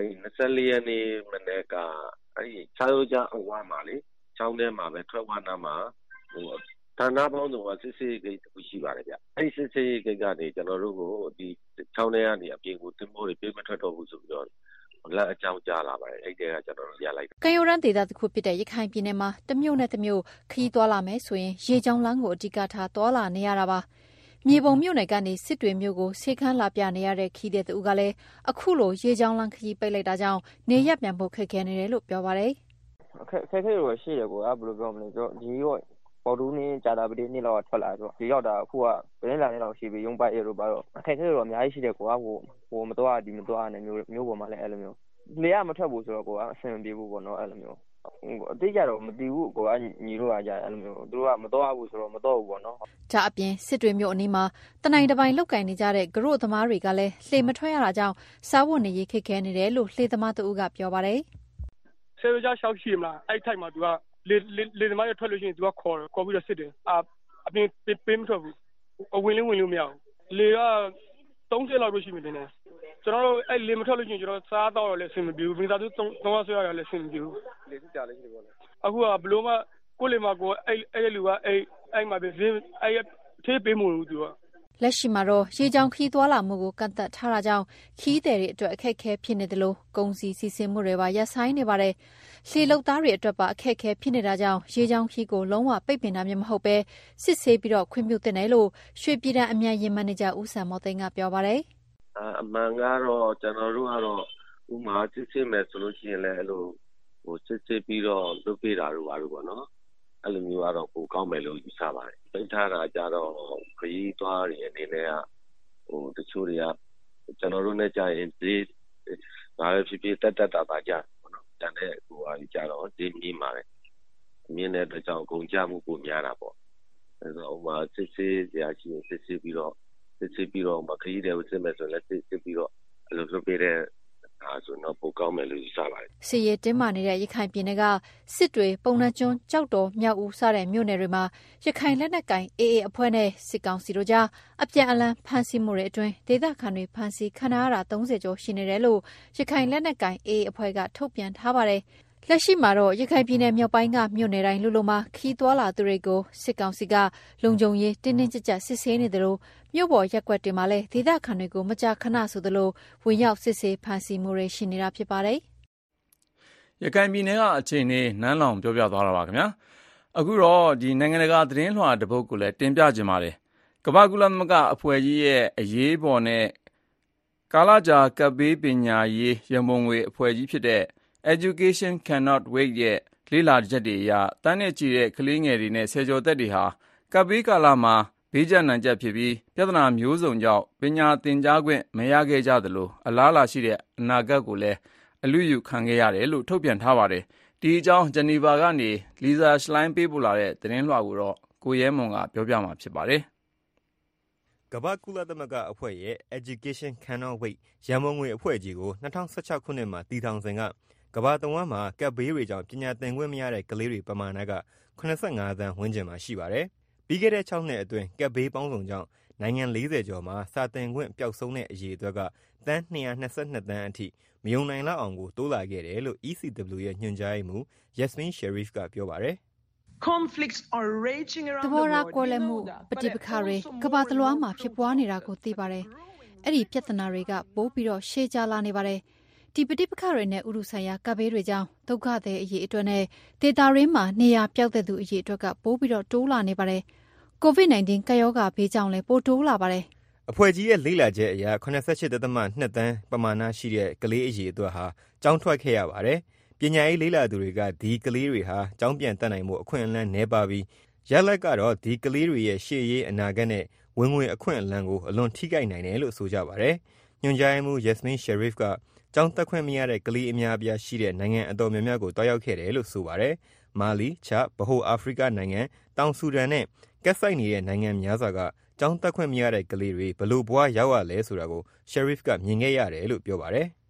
24ရက်နေ့မနေ့ကစာရိုးကြားအဝါမှာလေ6နှစ်မှာပဲထွက်ဝါနာမှာဌာနပေါင်းစုံကစစ်စေးဂိတ်တခုရှိပါတယ်ဗျ။စစ်စေးဂိတ်ကနေကျွန်တော်တို့ကိုဒီ6နှစ်ကနေအပြင်ကိုတင်မောတွေပြေးမထွက်တော့ဘူးဆိုပြီးတော့လက်အကြောင်းကြားလာပါတယ်အဲ့ဒီကကျွန်တော်တို့ရလိုက်တယ်ကံရိုးရန်ဒေသတစ်ခုဖြစ်တဲ့ရခိုင်ပြည်နယ်မှာတစ်မြို့နဲ့တစ်မြို့ခရီးသွားလာမယ်ဆိုရင်ရေကြောင်းလမ်းကိုအဓိကထားသွားလာနေရတာပါမြေပုံမြို့နယ်ကနေစစ်တွေမြို့ကိုဆေးခန်းလာပြနေရတဲ့ခီးတဲ့သူကလည်းအခုလိုရေကြောင်းလမ်းခရီးပိတ်လိုက်တာကြောင့်နေရပြန်ဖို့ခက်ခဲနေတယ်လို့ပြောပါတယ်ခက်ခဲလို့ရှိတယ်ကိုဘယ်လိုပြောမလဲဒီရောပေါ်တူးနေကြတာပတိနေ့လောက်ထွက်လာဆိုဒီရောက်တာအခုကဘယ်လာနေလောက်ရှိပြီရုံးပိုက်ရတော့ပါတော့အခက်ခဲတော့အများကြီးရှိတယ်ကိုကဟိုမတော်ဒီမတော်နဲ့မျိုးပေါ်မှာလည်းအဲ့လိုမျိုးလေရမထွက်ဘူးဆိုတော့ကိုကအဆင်မပြေဘူးပေါ့နော်အဲ့လိုမျိုးအတိအကျတော့မသိဘူးကိုကညီတို့ကကြာအဲ့လိုမျိုးသူတို့ကမတော်ဘူးဆိုတော့မတော်ဘူးပေါ့နော်ဒါအပြင်စစ်တွေမြို့အနီးမှာတနိုင်တပိုင်လောက်ကင်နေကြတဲ့ဂရုသမားတွေကလည်းလှေမထွက်ရတာကြောင့်စားဝတ်နေရေးခက်ခဲနေတယ်လို့လှေသမားတဦးကပြောပါတယ်ဆယ်ရကြရှောက်ရှိမလားအဲ့ထိုက်မှာသူကလေသမားရထွက်လို့ရှိရင်သူကခေါ်ပြီးတော့စစ်တယ်အပြင်ပေးမထွက်ဘူးအဝင်လို့မရဘူးလေက30လောက်လို့ရှိမှတင်တယ်ကျွန်တော်တို့အဲ့လေမထွက်လို့ရှိရင်ကျွန်တော်စားတော့လည်းအဆင်မပြေဘူးမိသားစု3ဆွဲရတယ်လည်းအဆင်မပြေဘူးလေစစ်ကြလေးရှိတယ်ပေါ့လေအခုကဘလို့မှကိုလေမှာကိုအဲ့လူကအဲ့မှာပဲအဲ့ထေးပေးမှုလို့သူကလက်ရှိမှာတော့ရေကြောင်းခီးသွားလာမှုကိုကန့်သက်ထားတာကြောင့်ခီးသည်တွေအတွက်အခက်အခဲဖြစ်နေတယ်လို့ကုန်စည်စီစဉ်မှုတွေပါရပ်ဆိုင်းနေပါတယ်လှေလုပ်သားတွေအတွက်ပါအခက်အခဲဖြစ်နေတာကြောင့်ရေကြောင်းခီးကိုလုံးဝပိတ်ပင်တာမျိုးမဟုတ်ပဲစစ်ဆေးပြီးတော့ခွင့်ပြုသင့်တယ်လို့ရွှေပြည်တန်းအမြန်ယာဉ်မန်နေဂျာဦးစံမော်သိန်းကပြောပါတယ်အမှန်ကတော့ကျွန်တော်တို့ကတော့ဥမာစစ်ဆေးမယ်ဆိုလို့ရှိရင်လည်းအဲ့လိုစစ်ဆေးပြီးတော့လုပ်ပေးတာတို့ပါလို့ပေါ့နော်အဲ့လိုမျိုးကတော့ပိုကောင်းမယ်လို့ယူဆပါတယ်ပိတ်ထားတာကြတော့ခရီးသွားတွေအနေနဲ့ကတချို့တွေကကျွန်တော်တို့နဲ့ကြာရင်ဒီဘာပဲဖြစ်ဖြစ်တက်တာပါကြပေါ့နော်တန်တဲ့ဟိုဟာကြီးကြတော့ဒီမြင်ပါတယ်မြင်တဲ့အတွက်ကြောင့်ကုန်ကြမှုပိုများတာပေါ့အဲ့တော့ဥမာစစ်ဆေးရရှိရင်စစ်ဆေးပြီးတော့မခရီးတွေကိုစစ်မယ်ဆိုလည်းစစ်ပြီးတော့အဲ့လိုလုပ်ပေးတဲ့ဆိုတော့ပိုကောင်းမယ်လို့ယူဆပါတယ်စစ်ရေးတင်းမာနေတဲ့ရခိုင်ပြည်နယ်ကစစ်တွေပုံနှံကျွန်းကြောက်တော်မြောက်ဦးစတဲ့မြို့နယ်တွေမှာရခိုင်လက်နက်ကိုင် AA အဖွဲ့နဲ့စစ်ကောင်စီတို့ကြားအပြန်အလှန်ဖမ်းဆီးမှုတွေအတွင်းဒေသခံတွေဖမ်းဆီးခံရတာ30ကျော်ရှိနေတယ်လို့ရခိုင်လက်နက်ကိုင် AA အဖွဲ့ကထုတ်ပြန်ထားပါတယ်လက်ရှိမှာတော့ရခိုင်ပြည်နယ်မြောက်ပိုင်းကမြို့နယ်တိုင်းလူမှာခီးသွွာလာသူတွေကိုစစ်ကောင်စီကလုံခြုံရေးတင်းတင်းကြပ်ကြပ်စစ်ဆေးနေတယ်လို့မြို့ပေါ်ရက်ကွက်တွေမှာလည်းဒေသခံတွေကိုမကြာခဏဆိုသလိုဝင်ရောက်စစ်ဆေးဖမ်းဆီးမှုတွေရှိနေတာဖြစ်ပါတယ်။ရခိုင်ပြည်နယ်ကအခြေအနေနန်းလောင်ပြောပြသွားတာပါခင်ဗျာ။အခုတော့ဒီနိုင်ငံတကာသတင်းလွှာတစ်ပုဒ်ကိုလည်းတင်ပြခြင်းပါတယ်။ကမ္ဘာကုလသမဂ္ဂအဖွဲ့ကြီးရဲ့အရေးပေါ်နဲ့ကာလကြာကပ်ဘေးပညာရေးရန်ပုံငွေအဖွဲ့ကြီးဖြစ်တဲ့ Education Cannot Wait ရဲ့လေ့လာချက်တွေအရတန်းနဲ့ချီတဲ့ကလေးငယ်တွေနဲ့ဆယ်ကျော်သက်တွေဟာကပ်ဘေးကာလမှာဘေးကျပ်နံကျပ်ဖြစ်ပြီးပြဿနာမျိုးစုံကြောင့်ပညာသင်ကြားခွင့်မရခဲ့ကြသလိုအလားအလာရှိတဲ့အနာဂတ်ကိုလည်းအလူယူခံခဲ့ရတယ်လို့ထုတ်ပြန်ထားပါတယ်။ဒီအကြောင်းဂျနီဗာကနေလီဇာရှလိုင်းပေးပို့လာတဲ့သတင်းလွှာကိုတော့ကိုရဲမွန်ကပြောပြမှာဖြစ်ပါတယ်။ကမ္ဘာကုလသမဂ္ဂအဖွဲ့ရဲ့ Education Cannot Wait ရန်ပုံငွေအဖွဲ့ကြီးကို2016ခုနှစ်မှာတည်ထောင်စဉ်ကကမ္ဘာတဝန်းမှာကပ်ဘေးတွေကြောင့်ပညာသင်ခွင့်မရတဲ့ကလေးတွေပမာဏက85သန်းဝန်းကျင်မှာရှိပါတယ်။ပြီးခဲ့တဲ့6နှစ်အတွင်းကပ်ဘေးပေါင်းစုံကြောင့်နိုင်ငံ40ကျော်မှာစာသင်ခွင့်ပျောက်ဆုံးတဲ့အရေအတွက်ကသန်း222သန်းအထိမယုံနိုင်လောက်အောင်ကိုတိုးလာခဲ့တယ်လို့ ECW ရဲ့ညွှန်ကြားရေးမှူး Yasmin Sharif ကပြောပါတယ်။သဘောထားကွဲလွဲမှုပဋိပက္ခတွေကမ္ဘာတလွှားမှာဖြစ်ပွားနေတာကိုသိပါတယ်။အဲ့ဒီပြဿနာတွေကပိုပြီးတော့ရှေ့ကျလာနေပါတယ်။ဒီပဋိပက္ခတွေနဲ့ဥရုဆိုင်ရာကပ်ဘေးတွေကြောင့်ဒုက္ခသည်အရေးအတွက်နဲ့ဒေသရင်းမှာနေရာပြောက်တဲ့သူအရေးအတွက်ကပိုပြီးတော့တိုးလာနေပါတယ်။ COVID-19 ကပ်ရောဂါဘေးကြောင့်လည်းပိုတိုးလာပါတယ်။အဖွဲ့ကြီးရဲ့လေ့လာချက်အရ88.2သန်းပမာဏရှိတဲ့ကလေးအရေးအတွက်ဟာကျောင်းထွက်ခဲ့ရပါတယ်။ပညာရေးလေ့လာသူတွေကဒီကလေးတွေဟာကျောင်းပြန်တက်နိုင်မှုအခွင့်အလမ်းနည်းပါပြီးရလဒ်ကတော့ဒီကလေးတွေရဲ့ရှေ့ရေးအနာဂတ်နဲ့ဝင်ငွေအခွင့်အလမ်းကိုအလွန်ထိခိုက်နိုင်တယ်လို့ဆိုကြပါတယ်။ညွှန်ကြားရေးမှူး Yasmin Sharif ကကျောင်းတက်ခွင့်မရတဲ့ကလေးအများအပြားရှိတဲ့နိုင်ငံအတော်များများကိုတွားရောက်ခဲ့တယ်လို့ဆိုပါတယ်။မာလီ၊ချာဒ်၊ဗဟိုအာဖရိကနိုင်ငံ၊တောင်ဆူဒန်နဲ့ကပ်ဆိုက်နေတဲ့နိုင်ငံများစွာကကျောင်းတက်ခွင့်မရတဲ့ကလေးတွေဘလို့ဘွားရောက်ရလဲဆိုတာကို Sharif ကမြင်ခဲ့ရတယ်လို့ပြောပါတယ်။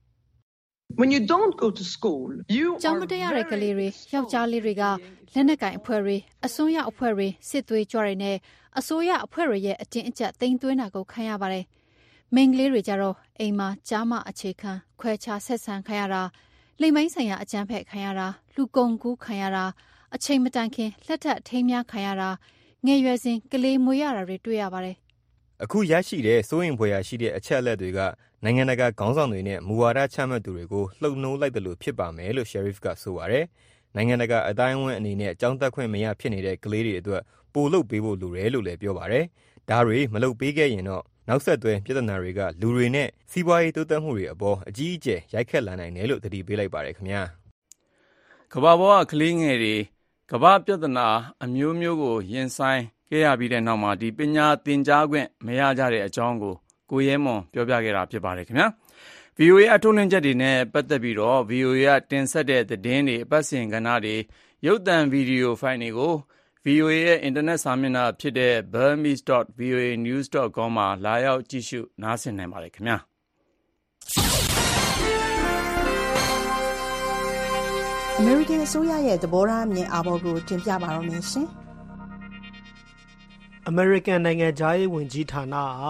ကျောင်းမတက်ရတဲ့ကလေးတွေယောက်ျားလေးတွေကလက်နက်ကင်အဖွဲ့တွေအစွန်းရောက်အဖွဲ့တွေစစ်သွေးကြွတွေနဲ့အစိုးရအဖွဲ့တွေရဲ့အတင်းအကျပ်သိမ်းသွင်းတာကိုခံရပါတယ်။မိန်းကလေးတွေကြတော့အိမ်မှာကြားမအခြေခံခွဲခြားဆက်ဆံခံရတာလိမ်မိုင်းဆိုင်ရာအကြမ်းဖက်ခံရတာလူကုန်ကူးခံရတာအချိန်မတန်ခင်လက်ထပ်ထိမ်းများခံရတာငယ်ရွယ်စဉ်ကလေးမွေးရတာတွေတွေ့ရပါတယ်။အခုရရှိတဲ့စိုးရင်ဖွယ်ရာရှိတဲ့အချက်အလက်တွေကနိုင်ငံတကာခေါင်းဆောင်တွေနဲ့မူဝါဒချမှတ်သူတွေကိုလှုပ်နှိုးလိုက်တယ်လို့ဖြစ်ပါမယ်လို့ Sharif ကဆိုပါတယ်။နိုင်ငံတကာအတိုင်းအဝန်အနေနဲ့ကျောင်းတက်ခွင့်မရဖြစ်နေတဲ့ကလေးတွေအတွက်ပိုလုပ်ပေးဖို့လိုတယ်လို့လည်းပြောပါတယ်။ဒါတွေမလုပ်ပေးခဲ့ရင်တော့နောက်ဆက်တွဲပြဿနာတွေကလူတွေနဲ့စီးပွားရေးတိုးတက်မှုတွေအပေါ်အကြီးအကျယ်ရိုက်ခတ်လာနိုင်တယ်လို့သတိပေးလိုက်ပါတယ်ခင်ဗျာ။ကမ္ဘာပေါ်ကကလေးငယ်တွေကမ္ဘာပြဿနာအမျိုးမျိုးကိုရင်ဆိုင်ခဲ့ရပြီးတဲ့နောက်မှာဒီပညာသင်ကြားခွင့်မရကြတဲ့အကြောင်းကိုရဲမွန်ပြောပြခဲ့တာဖြစ်ပါတယ်ခင်ဗျာ VOA အထုတ်လွှင့်ချက်တွေနဲ့ပတ်သက်ပြီးတော့ VOA ကတင်ဆက်တဲ့သတင်းတွေအပတ်စဉ်ကဏ္ဍတွေရုပ်သံဗီဒီယိုဖိုင်တွေကို VOA ရဲ့အင်တာနက်စာမျက်နှာဖြစ်တဲ့ burmese.voanews.com မှာလာရောက်ကြည့်ရှုနားဆင်နိုင်ပါတယ်ခင်ဗျာအမေရိကန်အစိုးရရဲ့သဘောထားအမြင်အာဘော်ကိုတင်ပြပါတော့မယ်ရှင်။အမေရိကန်နိုင်ငံခြားရေးဝန်ကြီးဌာနက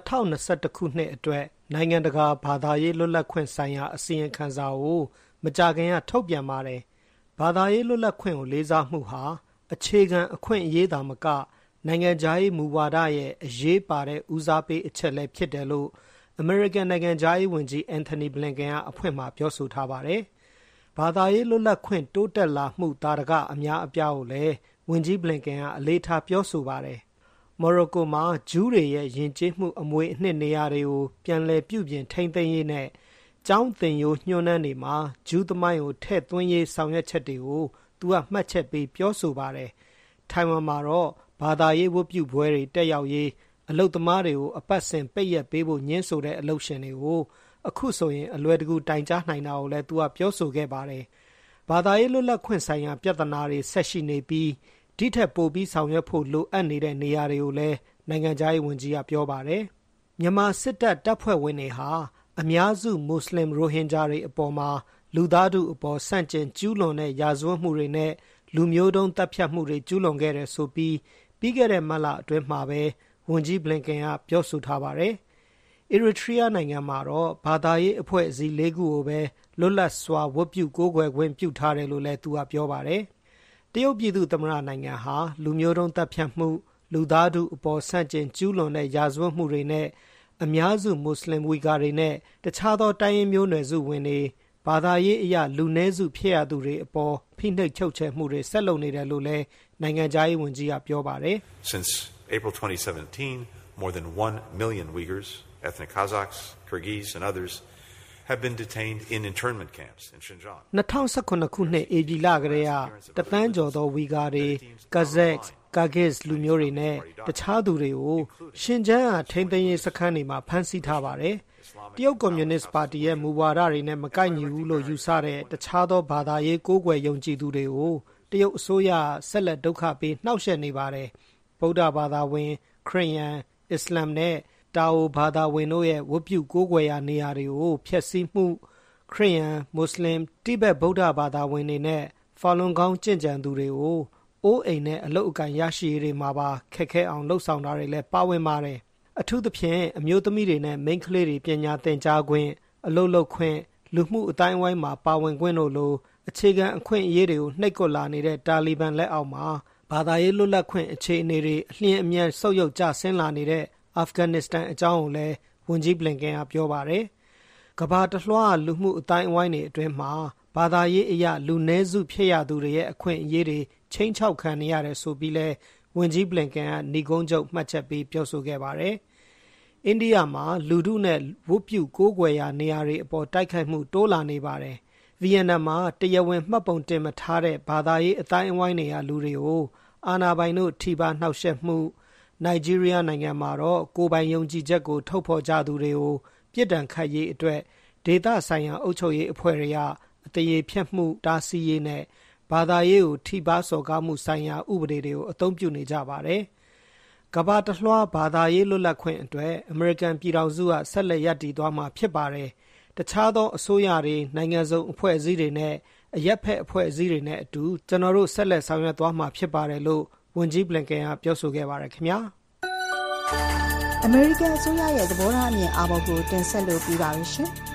2021ခုနှစ်အတွက်နိုင်ငံတကာဘာသာရေးလွတ်လပ်ခွင့်ဆိုင်ရာအစီရင်ခံစာကိုမကြာခင်ကထုတ်ပြန်ပါတယ်။ဘာသာရေးလွတ်လပ်ခွင့်ကိုလေးစားမှုဟာအခြေခံအခွင့်အရေးသာမကနိုင်ငံခြားရေးမူဝါဒရဲ့အရေးပါတဲ့ဦးစားပေးအချက်လည်းဖြစ်တယ်လို့အမေရိကန်နိုင်ငံခြားရေးဝန်ကြီးအန်ထိုနီဘလင်ကန်ကအဖွင့်မှာပြောဆိုထားပါတယ်။ဘာသာရေးလွတ်လပ်ခွင့်တိုးတက်လာမှုတာရကအများအပြားကိုလည်းဝန်ကြီးဘလင်ကန်ကအလေးထားပြောဆိုပါတယ်။မော်ရိုကိုမှာဂျူးတွေရဲ့ယဉ်ကျေးမှုအမွေအနှစ်နေရာတွေကိုပြန်လည်ပြုပြင်ထိန်းသိမ်းရေးနဲ့ကျောင်းသင်ရိုးညွှန်းနှန်းတွေမှာဂျူးသမိုင်းကိုထည့်သွင်းရေးဆောင်ရွက်ချက်တွေကိုသူကမှတ်ချက်ပေးပြောဆိုပါတယ်။ထိုင်ဝမ်မှာတော့ဘာသာရေးဝတ်ပြုပွဲတွေတက်ရောက်ရေးအလုပ်သမားတွေကိုအပတ်စဉ်ပိတ်ရက်ပေးဖို့ညှင်းဆိုတဲ့အလုပ်ရှင်တွေကိုအခုဆိုရင်အလွယ်တကူတိုင်ကြားနိုင်တာကိုလည်းသူကပြောဆိုခဲ့ပါတယ်။ဘာသာရေးလွတ်လပ်ခွင့်ဆိုင်ရာပြဿနာတွေဆက်ရှိနေပြီးဒီထက်ပိုပြီးဆောင်ရွက်ဖို့လိုအပ်နေတဲ့နေရာတွေကိုလည်းနိုင်ငံခြားရေးဝန်ကြီးကပြောပါတယ်။မြန်မာစစ်တပ်တပ်ဖွဲ့ဝင်တွေဟာအများစုမွတ်စလင်ရိုဟင်ဂျာတွေအပေါ်မှာလူသားထုအပေါ်ဆန့်ကျင်ကျူးလွန်တဲ့ရာဇဝတ်မှုတွေနဲ့လူမျိုးတုံးတပ်ဖြတ်မှုတွေကျူးလွန်ခဲ့တယ်ဆိုပြီးပြီးခဲ့တဲ့မတ်လအတွင်းမှာပဲဝန်ကြီးဘလင်ကန်ကပြောဆိုထားပါတယ်။အီရီထရီးယားနိုင်ငံမှာတော့ဘာသာရေးအဖွဲ့အစည်း၄ခုကိုပဲလွတ်လပ်စွာဝတ်ပြုကိုးကွယ်ခွင့်ပြုထားတယ်လို့လည်းသူကပြောပါတယ်။တရုတ်ပြည်သူ့သမ္မတနိုင်ငံဟာလူမျိုးတုံးတပ်ဖြတ်မှုလူသားထုအပေါ်ဆန့်ကျင်ကျူးလွန်တဲ့ရာဇဝတ်မှုတွေနဲ့အများစုမွတ်စလင်ဝီဂါတွေနဲ့တခြားသောတိုင်းရင်းမျိုးနွယ်စုဝင်တွေဘာသာရေးအရလူနည်းစုဖြစ်ရသူတွေအပေါ်ဖိနှိပ်ချုပ်ချယ်မှုတွေဆက်လုပ်နေတယ်လို့လည်းနိုင်ငံခြားရေးဝန်ကြီးကပြောပါတယ်။ Since April 2017, more than 1 million Uyghurs, ethnic Kazakhs, Kyrgyz and others have been detained in internment camps in Xinjiang. 2019ခုနှစ်ဧပြီလကတည်းကတသန်းကျော်သောဝီဂါတွေ Kazakhs, Kyrgyz လူမျိုးတွေနဲ့တခြားသူတွေကိုရှင်ကျန်းထိန်းသိမ်းရေးစခန်းတွေမှာဖမ်းဆီးထားပါတယ်။တရုတ်ကွန်မြူနစ်ပါတီရဲ့မူဝါဒတွေနဲ့မကိုက်ညီဘူးလို့ယူဆတဲ့တခြားသောဘာသာရေးကိုးကွယ်ယုံကြည်သူတွေကိုတရုတ်အစိုးရဆက်လက်ဒုက္ခပေးနှောက်ယှက်နေပါတယ်။ဗုဒ္ဓဘာသာဝင်ခရစ်ယာန်အစ္စလာမ်နဲ့တာအိုဘာသာဝင်တို့ရဲ့ဝတ်ပြုကိုးကွယ်ရာနေရာတွေကိုဖျက်ဆီးမှုခရစ်ယာန်မွတ်စလင်တိဘက်ဗုဒ္ဓဘာသာဝင်တွေနဲ့ဖာလွန်ကောင်းကျင့်ကြံသူတွေကိုအိုးအိမ်နဲ့အလုတ်အကံရရှိရေးတွေမှာပါခက်ခဲအောင်လှုပ်ဆောင်တာတွေလည်းပါဝင်ပါတယ်။အထူးသဖြင့်အမျိုးသမီးတွေနဲ့မိန်းကလေးတွေပညာသင်ကြားခွင့်အလုပ်လုပ်ခွင့်လူမှုအတိုင်းအဝိုင်းမှာပါဝင်ခွင့်တို့လိုအခြေခံအခွင့်အရေးတွေကိုနှိပ်ကွပ်လာနေတဲ့တာလီဘန်လက်အောက်မှာဘာသာရေးလွတ်လပ်ခွင့်အခြေအနေတွေအလျင်အမြန်ဆုတ်ယုတ်ကျဆင်းလာနေတဲ့အာဖဂန်နစ္စတန်အကြောင်းကိုလည်းဝန်ကြီးဘလင်ကန်ကပြောပါတယ်။ကမ္ဘာတလွှားလူမှုအတိုင်းအဝိုင်းတွေအတွင်းမှာဘာသာရေးအရာလူနည်းစုဖြစ်ရသူတွေရဲ့အခွင့်အရေးတွေချိန်ချောက်ခံနေရတယ်ဆိုပြီးလဲဝန်ကြီးဘလင်ကန်ကညီကုန်းချုပ်မှတ်ချက်ပေးပြောဆိုခဲ့ပါတယ်။အိန္ဒိယမှာလူထုနဲ့ဝတ်ပြုကိုးကွယ်ရာနေရာတွေအပေါ်တိုက်ခိုက်မှုတိုးလာနေပါတယ်။ဗီယက်နမ်မှာတရားဝင်မှတ်ပုံတင်မထားတဲ့ဘာသာရေးအတိုင်းအဝိုင်းတွေကလူတွေကိုအာဏာပိုင်တို့ထိပါနှောက်ယှက်မှုနိုင်ဂျီးရီးယားနိုင်ငံမှာတော့ကိုယ်ပိုင်ယုံကြည်ချက်ကိုထုတ်ဖော်ကြသူတွေကိုပြစ်ဒဏ်ခတ်ရေးအတွက်ဒေသဆိုင်ရာအုပ်ချုပ်ရေးအဖွဲ့တွေကအတရေဖြတ်မှုတားဆီးရေးနဲ့ဘာသာရေးကိုထိပါစော်ကားမှုဆိုင်ရာဥပဒေတွေကိုအသုံးပြုနေကြပါတယ်။ကမ္ဘာတလွှားဘာသာရေးလွတ်လပ်ခွင့်အတွက်အမေရိကန်ပြည်ထောင်စုကဆက်လက်ရပ်တည်သွားမှာဖြစ်ပါတယ်။တခြားသောအစိုးရတွေနိုင်ငံစုံအဖွဲ့အစည်းတွေနဲ့အရက်ဖက်အဖွဲ့အစည်းတွေနဲ့အတူကျွန်တော်တို့ဆက်လက်ဆောင်ရွက်သွားမှာဖြစ်ပါတယ်လို့ဝန်ကြီးဘလင်ကန်ကပြောဆိုခဲ့ပါတယ်ခင်ဗျာ။အမေရိကန်အစိုးရရဲ့သဘောထားအမြင်အာဘော်ကိုတင်ဆက်လို့ပြီးပါပြီရှင်။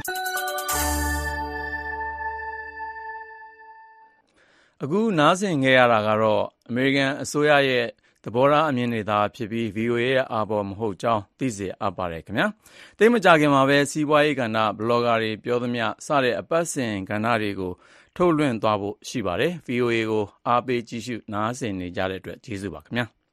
အခုနားဆင်ခဲ့ရတာကတော့အမေရိကန်အစိုးရရဲ့သဘောထားအမြင်တွေသာဖြစ်ပြီး VOA ရဲ့အာဘော်မဟုတ်ကြောင်းသိစေအပ်ပါတယ်ခင်ဗျာ။တိတ်မကြခင်မှာပဲစီးပွားရေးကဏ္ဍဘလော့ဂါတွေပြောသမျှစတဲ့အပတ်စဉ်ကဏ္ဍတွေကိုထုတ်လွှင့်သွားဖို့ရှိပါတယ်။ VOA ကိုအားပေးကြည့်ရှုနားဆင်နေကြတဲ့အတွက်ကျေးဇူးပါခင်ဗျာ။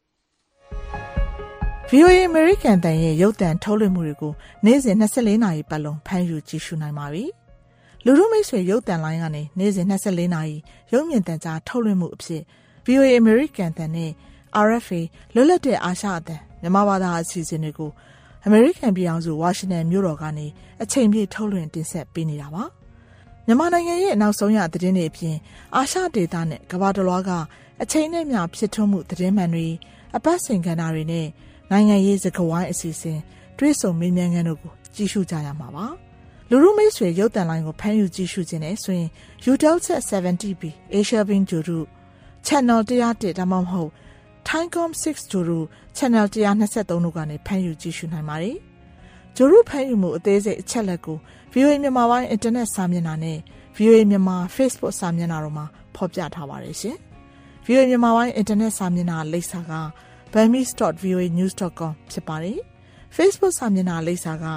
VOA အမေရိကန်တန်ရဲ့ရုပ်သံထုတ်လွှင့်မှုတွေကိုနေ့စဉ်24နာရီပတ်လုံးဖမ်းယူကြည့်ရှုနိုင်ပါပြီ။လူထုမိတ်ဆွေရုပ်သံလိုင်းကနေနေ့စဉ်24နာရီရုပ်မြင်သံကြားထုတ်လွှင့်မှုအဖြစ် VOA အမေရိကန်တန်နဲ့ RFA လွတ်လပ်တဲ့အာရှအသံမြန်မာဘာသာအစီအစဉ်တွေကိုအမေရိကန်ပြည်ထောင်စုဝါရှင်တန်မြို့တော်ကနေအချိန်ပြည့်ထုတ်လွှင့်တင်ဆက်ပေးနေတာပါမြန်မာနိုင်ငံရဲ့နောက်ဆုံးရသတင်းတွေအပြင်အာရှဒေသနဲ့ကမ္ဘာတစ်လွှားကအချိန်နဲ့မျှဖြစ်ထွန်းမှုသတင်းမှန်တွေအပတ်စဉ်ကဏ္ဍတွေနဲ့နိုင်ငံရေးစကားဝိုင်းအစီအစဉ်တွဲဆုံမေးမြန်းခန်းတို့ကိုကြည့်ရှုကြရမှာပါလူမှုမိတ်ဆွေရုပ်သံလိုင်းကိုဖမ်းယူကြည့်ရှုခြင်းနဲ့ဆိုရင် Utelsat 70B Asia Bin ဂျိုရု Channel 101ဒါမှမဟုတ် Thaicom 6ဂျိုရု Channel 123တို့ကနေဖမ်းယူကြည့်ရှုနိုင်ပါတယ်ဂျိုရုဖမ်းယူမှုအသေးစိတ်အချက်လက်ကို VOA မြန်မာပိုင်း Internet စာမျက်နှာနဲ့ VOA မြန်မာ Facebook စာမျက်နှာတို့မှာဖော်ပြထားပါတယ်ရှင် VOA မြန်မာပိုင်း Internet စာမျက်နှာလိပ်စာက burmese.voanews.com ဖြစ်ပါတယ် Facebook စာမျက်နှာလိပ်စာက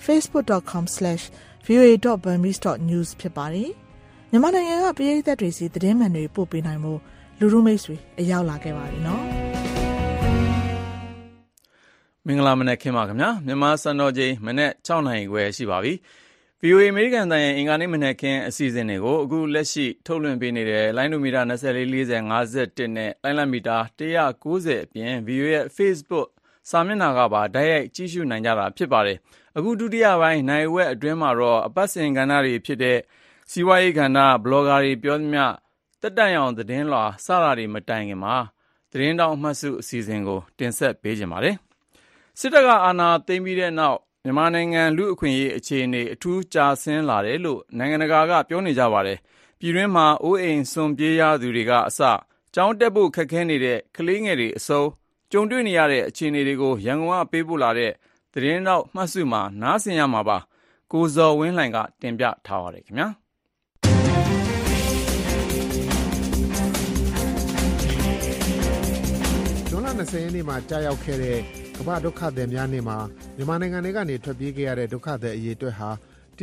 facebook.com/voa.burmese.news ဖြစ်ပါတယ်မြန်မာနိုင်ငံကပြည်သက်တွေစီသတင်းမှန်တွေပို့ပေးနိုင်မှုလူမှုမိတ်ဆွေအရောက်လာခဲ့ပါပြီနော်မင်္ဂလာမနက်ခင်းပါခင်ဗျာမြန်မာစံတော်ချိန်မနက်6နာရီခွဲရှိပါပြီ VOA အမေရိကန်တန်ရဲ့အင်္ဂါနေ့မနက်ခင်းအစီအစဉ်တွေကိုအခုလက်ရှိထုတ်လွှင့်ပေးနေတဲ့လိုင်းဒိုမီတာ24 40 51နဲ့လိုင်းလမီတာ190အပြင် VOA ရဲ့ Facebook စာမျက်နှာကပါဓာတ်ရိုက်ကြည့်ရှုနိုင်ကြတာဖြစ်ပါတယ်အခုဒုတိယပိုင်းနိုင်ဝက်အတွင်းမှာတော့အပတ်စဉ်ကဏ္ဍတွေဖြစ်တဲ့စီးပွားရေးကဏ္ဍဘလော့ဂါတွေပြောသမျှတက်တန့်အောင်သတင်းလွှာစတာတွေမတိုင်ခင်မှာသတင်းတောင်အမှတ်စုအစီအစဉ်ကိုတင်ဆက်ပေးကြပါမယ်စစ်တပ်ကအာဏာသိမ်းပြီးတဲ့နောက်မြန်မာနိုင်ငံလူအခွင့်အရေးအခြေအနေအထူးကျဆင်းလာတယ်လို့နိုင်ငံတကာကပြောနေကြပါတယ်ပြည်တွင်းမှာအိုးအိမ်စွန့်ပြေးရသူတွေကအစကြောင်းတက်ဖို့ခက်ခဲနေတဲ့ကလေးငယ်တွေအစုံကြုံတွေ့နေရတဲ့အခြေအနေတွေကိုရန်ကုန်ကပေးပို့လာတဲ့သတင်းတော့မှတ်စုမှာနားဆင်ရမှာပါကိုဇော်ဝင်းလှိုင်ကတင်ပြထားပါတယ်ခင်ဗျာဇွန်လ20ရက်နေ့မှာကြာရောက်ခဲ့တဲ့ကမ္ဘာဒုက္ခသည်များနေ့မှာမြန်မာနိုင်ငံတွေကနေထွက်ပြေးခဲ့ရတဲ့ဒုက္ခသည်အရေအတွက်ဟာ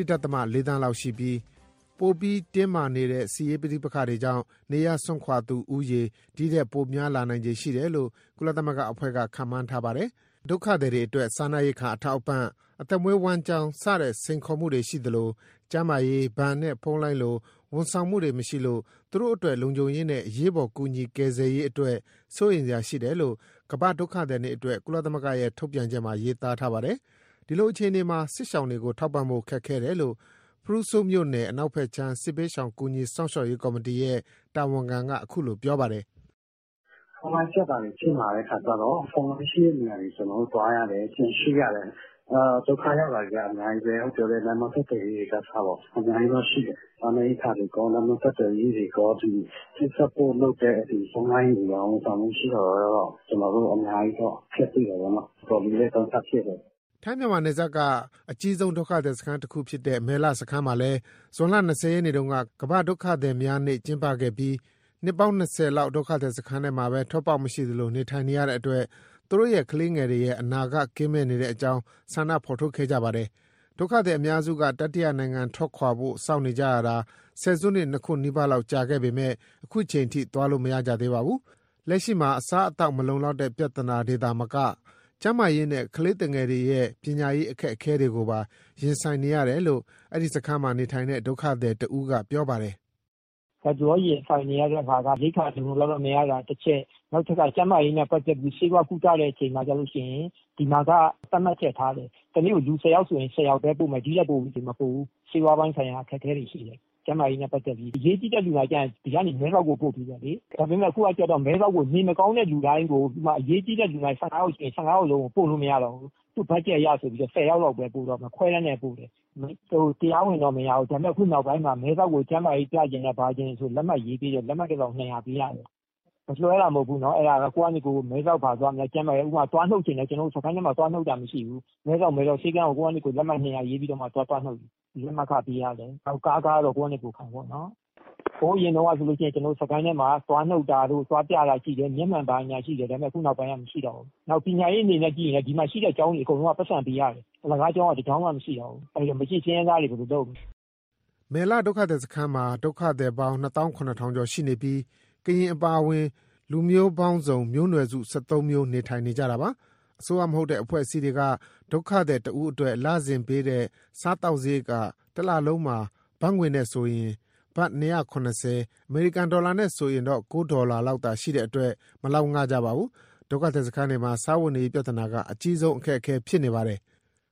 1.4 သန်းလောက်ရှိပြီးပိုပြီးတင်းမာနေတဲ့စီးရေးပဋိပက္ခတွေကြောင့်နေရစွန့်ခွာသူဦးရေဒီတဲ့ပိုများလာနိုင်ခြေရှိတယ်လို့ကုလသမဂ္ဂအဖွဲ့ကခန့်မှန်းထားပါတယ်ဒုက္ခသည်တွေအတွက်စားနပ်ရိက္ခာအထောက်အပံ့အသက်မွေးဝမ်းကြောင်းစတဲ့စိန်ခေါ်မှုတွေရှိသလိုကျန်းမာရေးဘဏ်နဲ့ဖုန်းလိုင်းလိုဝန်ဆောင်မှုတွေမရှိလို့သူတို့အတွက်လုံခြုံရေးနဲ့အရေးပေါ်ကူညီကယ်ဆယ်ရေးအတွက်စိုးရိမ်စရာရှိတယ်လို့ကမ္ဘာဒုက္ခသည်တွေအတွက်ကုလသမဂ္ဂရဲ့ထုတ်ပြန်ချက်မှာရေးသားထားပါတယ်ဒီလိုအခြေအနေမှာစစ်ဆောင်တွေကိုထောက်ပံ့ဖို့ခက်ခဲတယ်လို့ဖရူဆိုမြို့နယ်အနောက်ဘက်ခြမ်းစစ်ပေးဆောင်ကူညီစောင့်ရှောက်ရေးကော်မတီရဲ့တာဝန်ခံကအခုလိုပြောပါတယ်ဖုန်းလိုင်းချက်တာတွေဖြစ်လာတဲ့ခါကျတော့ဖုန်းလိုင်းရှိတဲ့နေရာတွေကျွန်တော်တို့တွားရတယ်ကျင်ရှိရတယ်ဒုက္ခရောက်လာကြအများကြီးပဲဟုတ်တယ်လေလမ်းမဆက်တဲ့ရေးကစားတော့အများကြီးတော့ရှိတယ်။ဒါနဲ့အခါတွေကောလမ်းမဆက်တဲ့ရေးတွေကဒီစစ်ဖို့လုပ်တဲ့ဒီဆုံးလိုင်းတွေအောင်ဆောင်ရှိတော့ကျွန်တော်တို့အများကြီးတော့ဖြစ်ပြီးတယ်နော်။တော်ပြီးလည်းတော့ဆက်ဖြစ်တယ်။ထိုင်းမြန်မာနယ်စပ်ကအကြီးဆုံးဒုက္ခသည်စခန်းတစ်ခုဖြစ်တဲ့မဲလစခန်းမှာလည်းဇွန်လ20ရက်နေ့တုန်းကကမ္ဘာဒုက္ခသည်များနေ့ကျင်းပခဲ့ပြီးနှစ်ပေါင်း20လောက်ဒုက္ခသည်စခန်းထဲမှာပဲထွက်ပေါက်မရှိသလိုနေထိုင်နေရတဲ့အတွက်သူတို့ရဲ့ကလေးငယ်တွေရဲ့အနာဂတ်ကင်းမဲ့နေတဲ့အကြောင်းဆန္ဒဖော်ထုတ်ခဲ့ကြပါတယ်ဒုက္ခသည်အများစုကတတိယနိုင်ငံထွက်ခွာဖို့စောင့်နေကြရတာဆယ်စုနှစ်2ခုနီးပါးလောက်ကြာခဲ့ပေမဲ့အခုချိန်ထိသွားလို့မရကြသေးပါဘူးလက်ရှိမှာအစားအသောက်မလုံလောက်တဲ့ပြဿနာတွေသာမကကျန်းမာရေးနဲ့ကလေးငယ်တွေရဲ့ပညာရေးအခက်အခဲတွေကိုပါရင်ဆိုင်နေရတယ်လို့အဲ့ဒီစခန်းမှာနေထိုင်တဲ့ဒုက္ခသည်တဦးကပြောပါတယ်ကျွန်တော်ရင်ဆိုင်နေရတဲ့အခါကလိခါကျွန်တော်လည်းမရတာတစ်ချက်နောက်ထပ်ကကျန်းမာရေးနဲ့ပတ်သက်ပြီးဆေးဝါးကုသတဲ့အချိန်မှာကြလို့ရှိရင်ဒီမှာကသတ်မှတ်ချက်ထားတယ်တနည်းကိုလူ10ယောက်ဆိုရင်10ယောက်ပဲပို့မယ်ဒီလက်ပို့ပြီးမပို့ဘူးဆေးဝါးပိုင်းဆိုင်ရာအခက်အခဲတွေရှိတယ်ကျန်းမာရေးနဲ့ပတ်သက်ပြီးအရေးကြီးတဲ့လူတိုင်းကျရင်ဒီကနေမဲဆောက်ကိုပို့ပြီးတယ်လေဒါပေမဲ့အခုကကြတော့မဲဆောက်ကိုနေမကောင်းတဲ့လူတိုင်းကိုဒီမှာအရေးကြီးတဲ့လူတိုင်း15ယောက်ရှိရင်15ယောက်လုံးကိုပို့လို့မရတော့ဘူးသူ့ဘတ်ဂျက်ရဆိုပြီးတော့10ယောက်လောက်ပဲပို့တော့မှခွဲရမ်းနေပို့တယ်ဟိုတရားဝင်တော့မရဘူးဒါပေမဲ့ခုနောက်ပိုင်းမှာမဲဆောက်ကိုကျန်းမာရေးပြကျင်တဲ့ဘာကျင်ဆိုလက်မှတ်ရေးပြီးတော့လက်မှတ်တော့200ပေးရတယ်မလွှဲတာမဟုတ်ဘူးเนาะအဲ့ဒါကကိုကနေကိုမဲဆောက်ပါသွားမယ်ကျန်းမာရေးဥပမာတွားနှုတ်ချင်တယ်ကျွန်တော်စကိုင်းထဲမှာတွားနှုတ်တာမရှိဘူးမဲဆောက်ဆေးကန်းကိုကနေကိုလက်မှတ်200ရေးပြီးတော့မှတွားနှုတ်ဒီလက်မှတ်ခပေးရတယ်နောက်ကားတော့ကိုကနေကိုခံပေါ့เนาะဘိုးရင်တော့ဆိုလို့ရှိရင်ကျွန်တော်စကိုင်းထဲမှာတွားနှုတ်တာတို့တွားပြတာရှိတယ်မျက်မှန်ပါညာရှိတယ်ဒါပေမဲ့ခုနောက်ပိုင်းကမရှိတော့ဘူးနောက်ပညာရေးအနေနဲ့ကြည့်ရင်ဒီမှာရှိတဲ့ကျောင်းတွေအကုန်လုံးကပတ်စံပေးရတယ်အလကားကျောင်းကဒီကျောင်းမှမရှိတော့ဘူးအဲ့တော့မရှိချင်းရသားတွေဘယ်လိုလုပ်မဲလဒုက္ခသည်စခန်းမှာဒုက္ခသည်ပေါင်း28000ကျော်ရှိနေပြီးကရင်အပါအဝင်လူမျိုးပေါင်းစုံမျိုးနွယ်စု73မျိုးနေထိုင်နေကြတာပါအစိုးရမဟုတ်တဲ့အဖွဲ့အစည်းတွေကဒုက္ခသည်တဦးအတွက်လစဉ်ပေးတဲ့စားတောက်စရိတ်ကတစ်လလုံးမှာဘတ်ငွေနဲ့ဆိုရင်ဘတ်290အမေရိကန်ဒေါ်လာနဲ့ဆိုရင်တော့$9လောက်သာရှိတဲ့အတွက်မလောက်ငှကြပါဘူးဒုက္ခသည်စခန်းတွေမှာစားဝတ်နေရေးပြဿနာကအကြီးဆုံးအခက်အခဲဖြစ်နေပါတယ်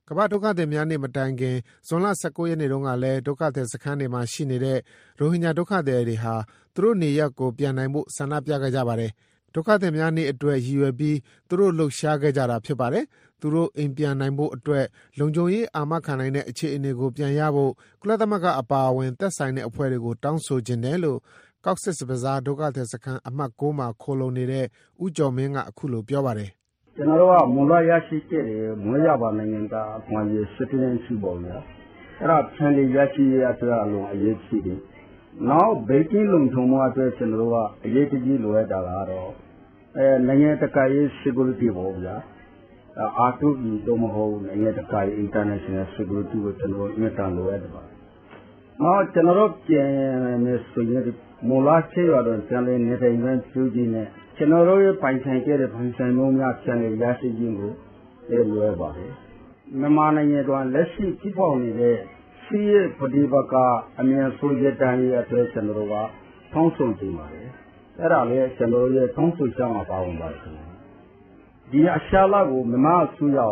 ကမ္ဘာဒုက္ခသည်များနေ့မတိုင်ခင်ဇွန်လ19ရက်နေ့တုန်းကလည်းဒုက္ခသည်စခန်းတွေမှာရှိနေတဲ့ရိုဟင်ဂျာဒုက္ခသည်တွေဟာသူတို့နေရပ်ကိုပြန်နိုင်ဖို့ဆန္ဒပြခဲ့ကြပါတယ်။ဒုက္ခသည်များနေ့အတွက်ရည်ရွယ်ပြီးသူတို့လှုပ်ရှားခဲ့ကြတာဖြစ်ပါတယ်။သူတို့အိမ်ပြန်နိုင်ဖို့အတွက်လုံခြုံရေးအာမခံနိုင်တဲ့အခြေအနေကိုပြန်ရဖို့ကုလသမဂ္ဂအပါအဝင်သက်ဆိုင်တဲ့အဖွဲ့တွေကိုတောင်းဆိုခြင်းတယ်လို့ Cox's Bazar ဒုက္ခသည်စခန်းအမှတ်9မှာခိုလုံနေတဲ့ဦးကျော်မင်းကအခုလိုပြောပါတယ်။ကျွန်တော်တို့ကမူလရရှိခဲ့တဲ့မွေးရပါနိုင်ငံကအခွင့်အရေး citizenship ပေါ့ဗျာ။အဲ့ဒါပြန်လည်ရရှိရအတွက်အလုံးအရေးကြီးတယ်။နောက်ဘေးကင်းလုံခြုံမှုအတွက်ကျွန်တော်တို့ကအရေးကြီးလိုရတာကတော့နိုင်ငံတကာရေး security ပေါ့ဗျာ။R2E တော့မဟုတ်နိုင်ငံတကာရေး international security ကိုကျွန်တော်မြတ်တမ်းလိုရတယ်ပါ။နောက်ကျွန်တော်တို့ပြန်မယ်ဆိုရင်မူလချေရတော့ပြန်လည်နေထိုင်ခွင့်ပြုခြင်းနဲ့ကျွန်တော်တို့ရဲ့ပိုင်ဆိုင်ခဲ့တဲ့ပိုင်ဆိုင်မှုများပြန်လည်ရရှိခြင်းကိုလိုရပါတယ်။မြန်မာနိုင်ငံတွင်လက်ရှိဖြစ်ပေါ်နေတဲ့စီးရဲပဋိပက္ခအမြန်ဆုံးရတမ်းရဲ့အတွက်ကျွန်တော်တို့ကထောင်းဆုံနေပါတယ်။အဲ့ဒါလည်းကျွန်တော်တို့ရဲ့ထောင်းဆုံချက်မှာပါဝင်ပါတယ်။ဒီအရှာလာကိုမြန်မာအစိုးရရော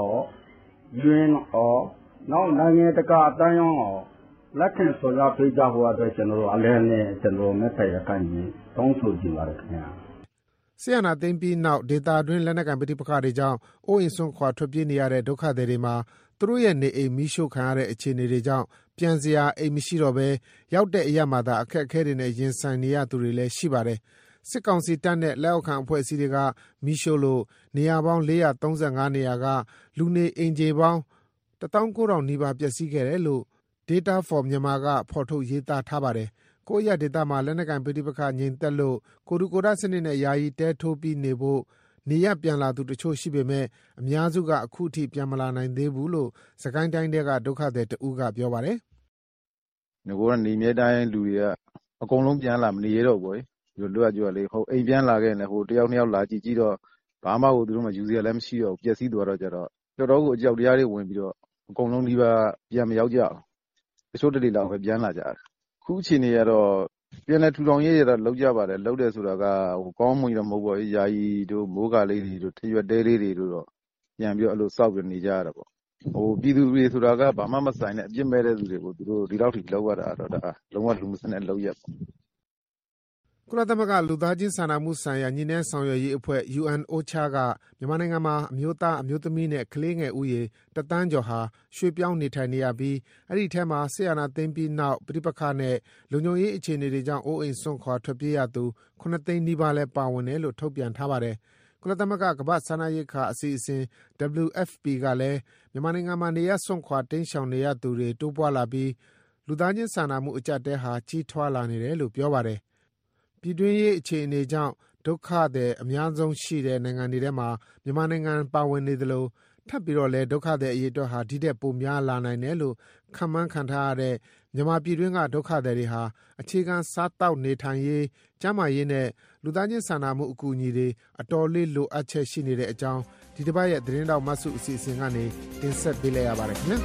UN ရောနောက်နိုင်ငံတကာအတိုင်းရောလက်ခံဆောင်ရွက်ပေးကြဖို့အတွက်ကျွန်တော်တို့အလဲနဲ့ကျွန်တော်မဲ့ဆိုင်ရကန်ကြီးတောင်းဆိုကြပါတယ်ခင်ဗျာ။ဆီယနာသိမ်းပြီးနောက်ဒေတာတွင်းလက်နက်ကန်ပဋိပက္ခတွေကြောင့်အိုးအိမ်ဆွန့်ခွာထွက်ပြေးနေရတဲ့ဒုက္ခသည်တွေမှာသူတို့ရဲ့နေအိမ်မိရှို့ခံရတဲ့အခြေအနေတွေကြောင့်ပြန်စရာအိမ်မရှိတော့ဘဲရောက်တဲ့အရာမှာသာအခက်အခဲတွေနဲ့ရင်ဆိုင်နေရသူတွေလည်းရှိပါတယ်။စစ်ကောင်စီတပ်နဲ့လက်အောက်ခံအဖွဲ့အစည်းတွေကမိရှို့လို့နေရာပေါင်း435နေရာကလူနေအိမ်ခြေပေါင်း19000နီးပါးပျက်စီးခဲ့တယ်လို့ Data for Myanmar ကဖော်ထုတ်ရေးသားထားပါတယ်။ကိုယ့်ရဲ့ဒေတာမှာလက်နက်ကန်ပဋိပက္ခငြိမ်သက်လို့ကိုတူကိုဒစနစ်နဲ့ယာယီတဲထိုးပြီးနေဖို့နေရပြန်လာသူတချို့ရှိပေမဲ့အများစုကအခုထိပြန်မလာနိုင်သေးဘူးလို့စကိုင်းတိုင်းတွေကဒုက္ခသည်တဦးကပြောပါတယ်။ငကိုကနေမြဲတိုင်းလူတွေကအကုန်လုံးပြန်လာမနေရတော့ဘူး။ဒီလိုလွတ်ကြွလေဟိုအိမ်ပြန်လာခဲ့ရင်ဟိုတယောက်နှစ်ယောက်လာကြည့်တော့ဘာမှကိုသူတို့မှယူစရာလည်းမရှိတော့ပျက်စီးသွားတော့ကြတော့တော်တော်ကိုအကြောက်တရားတွေဝင်ပြီးတော့အကုန်လုံးဒီပါပြန်မရောက်ကြအောင်။တချို့တလေလောက်ပဲပြန်လာကြတယ်။ခုအချိန်တွေကတော့ပြန်လဲထူထောင်ရေးရတော့လောက်ကြပါတယ်လောက်တယ်ဆိုတာကဟိုကောင်းမှုတော့မဟုတ်ပါဘူးယာယီတို့မိုးကလေးတွေတို့ထရွက်တဲလေးတွေတို့တော့ပြန်ပြီးအဲ့လိုစောက်ပြီးနေကြရတာပေါ့ဟိုပြည်သူတွေဆိုတာကဘာမှမဆိုင်တဲ့အပြစ်မဲ့တဲ့သူတွေကိုသူတို့ဒီလောက်ထိလောက်ရတာတော့ဒါလုံးဝလူမစနဲ့လောက်ရပေါ့ကုလသမဂ္ဂလူသားချင်းစာနာမှုဆိုင်ရာညီနှန်းဆောင်ရွက်ရေးအဖွဲ့ UNOCHA ကမြန်မာနိုင်ငံမှာအမျိုးသားအမျိုးသမီးနဲ့ကလေးငယ်ဦးရေ1သန်းကျော်ဟာရွှေ့ပြောင်းနေထိုင်နေရပြီးအဲ့ဒီထဲမှာဆီယနာသိမ်းပြီးနောက်ပြိပခါနဲ့လုံခြုံရေးအခြေအနေတွေကြောင့်အိုးအိမ်ဆွန့်ခွာထွက်ပြေးရသူ9သိန်းနီးပါးလဲပါဝင်တယ်လို့ထုတ်ပြန်ထားပါတယ်ကုလသမဂ္ဂကမ္ဘာ့စားနပ်ရိက္ခာအစီအစဉ် WFP ကလည်းမြန်မာနိုင်ငံမှာနေရဆွန့်ခွာတိမ်းရှောင်နေရသူတွေတိုးပွားလာပြီးလူသားချင်းစာနာမှုအကျပ်တဲဟာကြီးထွားလာနေတယ်လို့ပြောပါတယ်ပြည်တွင်းရေးအခြေအနေကြောင့်ဒုက္ခသည်အများဆုံးရှိတဲ့နိုင်ငံတွေထဲမှာမြန်မာနိုင်ငံပါဝင်နေသလိုထပ်ပြီးတော့လည်းဒုက္ခသည်အရေးအတွက်ဟာဒီတဲ့ပိုများလာနိုင်တယ်လို့ခန့်မှန်းခံထားရတဲ့မြန်မာပြည်တွင်းကဒုက္ခသည်တွေဟာအခြေခံစားတောက်နေထိုင်ရေးကျန်းမာရေးနဲ့လူသားချင်းစာနာမှုအကူအညီတွေအတော်လေးလိုအပ်ချက်ရှိနေတဲ့အကြောင်းဒီတစ်ပတ်ရဲ့သတင်းတောက်မဆုအစီအစဉ်ကနေတင်ဆက်ပေးလိုက်ရပါတယ်ခင်ဗျာ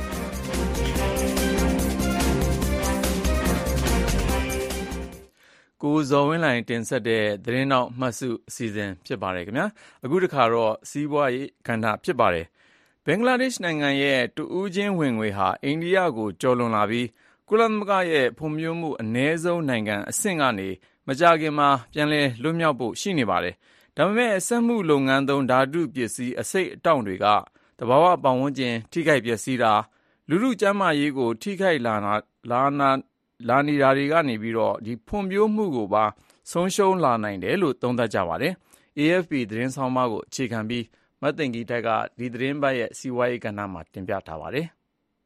ကိုဇော်ဝင်းလိုင်တင်ဆက်တဲ့သတင်းနောက်မှတ်စုအစီအစဉ်ဖြစ်ပါတယ်ခင်ဗျာအခုတခါတော့စီးပွားရေးကဏ္ဍဖြစ်ပါတယ်ဘင်္ဂလားဒေ့ရှ်နိုင်ငံရဲ့တူဦးချင်းဝင်ငွေဟာအိန္ဒိယကိုကျော်လွန်လာပြီးကုလသမဂ္ဂရဲ့ဖွံ့ဖြိုးမှုအနည်းဆုံးနိုင်ငံအဆင့်ကနေမကြာခင်မှာပြန်လည်လွတ်မြောက်ဖို့ရှိနေပါတယ်ဒါပေမဲ့စက်မှုလုပ်ငန်းသုံးဓာတုပစ္စည်းအစိတ်အတောင့်တွေကတဘာဝပတ်ဝန်းကျင်ထိခိုက်ပျက်စီးတာလူထုကျန်းမာရေးကိုထိခိုက်လာနေတာတွေကနေပြီးတော့ဒီဖွံ့ဖြိုးမှုကိုပါဆုံးရှုံးလာနိုင်တယ်လို့သုံးသပ်ကြပါတယ်။ AFP သတင်းဆောင်မကိုအခြေခံပြီးမသိင်္ဂီတိုက်ကဒီသတင်းပတ်ရဲ့စီးပွားရေးကဏ္ဍမှာတင်ပြထားပါတယ်။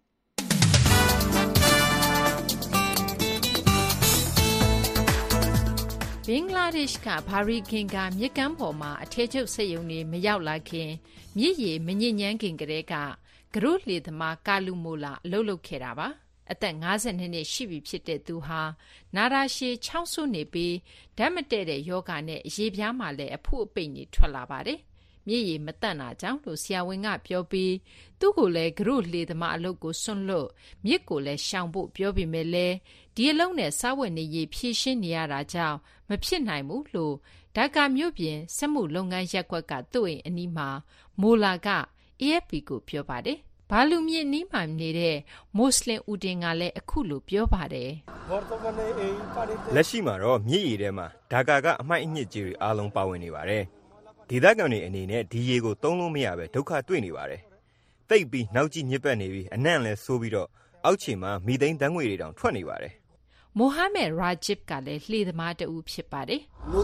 ဘင်္ဂလားဒေ့ရှ်ကဘာရီကင်ကမြစ်ကမ်းပေါ်မှာအထည်ချုပ်စက်ရုံတွေမရောက်လာခင်မြစ်ရည်မညစ်ညမ်းခင်ကတည်းကဂရုလှေသမားကာလူမိုလာအလုပ်လုပ်ခဲ့တာပါအသက်52နှစ်ရှိပြီဖြစ်တဲ့သူဟာနာတာရှည်ချောင်းဆိုးနေပြီးဓာတ်မတည့်တဲ့ယောဂနဲ့ရေပြားမှလည်းအဖုအပိတ်နေထွက်လာပါတယ်မြစ်ရည်မတန့်တာကြောင့်လို့ဆရာဝန်ကပြောပြီးသူ့ကိုလည်းဂရုလှေသမားအလုပ်ကိုစွန့်လွတ်မြစ်ကိုလည်းရှောင်ဖို့ပြောပြီးမြဲလဲဒီအလုံးနဲ့စားဝတ်နေရေးဖြည့်ရှင်းနေရတာကြောင့်မဖြစ်နိုင်ဘူးလို့ဒါကာမြို့ပြင်စက်မှုလုပ်ငန်းရပ်ကွက်ကသူ့အိမ်အနီးမှာမိုလာက AFP ကိုပြောပါတယ်ဘာလူမြင့်နီးမှနေတဲ့မွတ်စလင်ဦးတင်ကလည်းအခုလိုပြောပါတယ်လက်ရှိမှာတော့မြစ်ရေထဲမှာဒါကာကအမိုက်အညစ်ကြေးတွေအားလုံးပါဝင်နေပါတယ်ဒေသခံတွေအနေနဲ့ဒီရေကိုသုံးလို့မရပဲဒုက္ခတွေ့နေပါတယ်တိတ်ပြီးနောက်ကြီးညစ်ပတ်နေပြီးအနံ့လဲဆိုးပြီးတော့အောက်ခြေမှာမီသိန်းဓာတ်ငွေတွေတောင်ထွက်နေပါတယ်မိုဟာမက်ရာဂျစ်ကလည်းလှေသမားတူဖြစ်ပါတယ်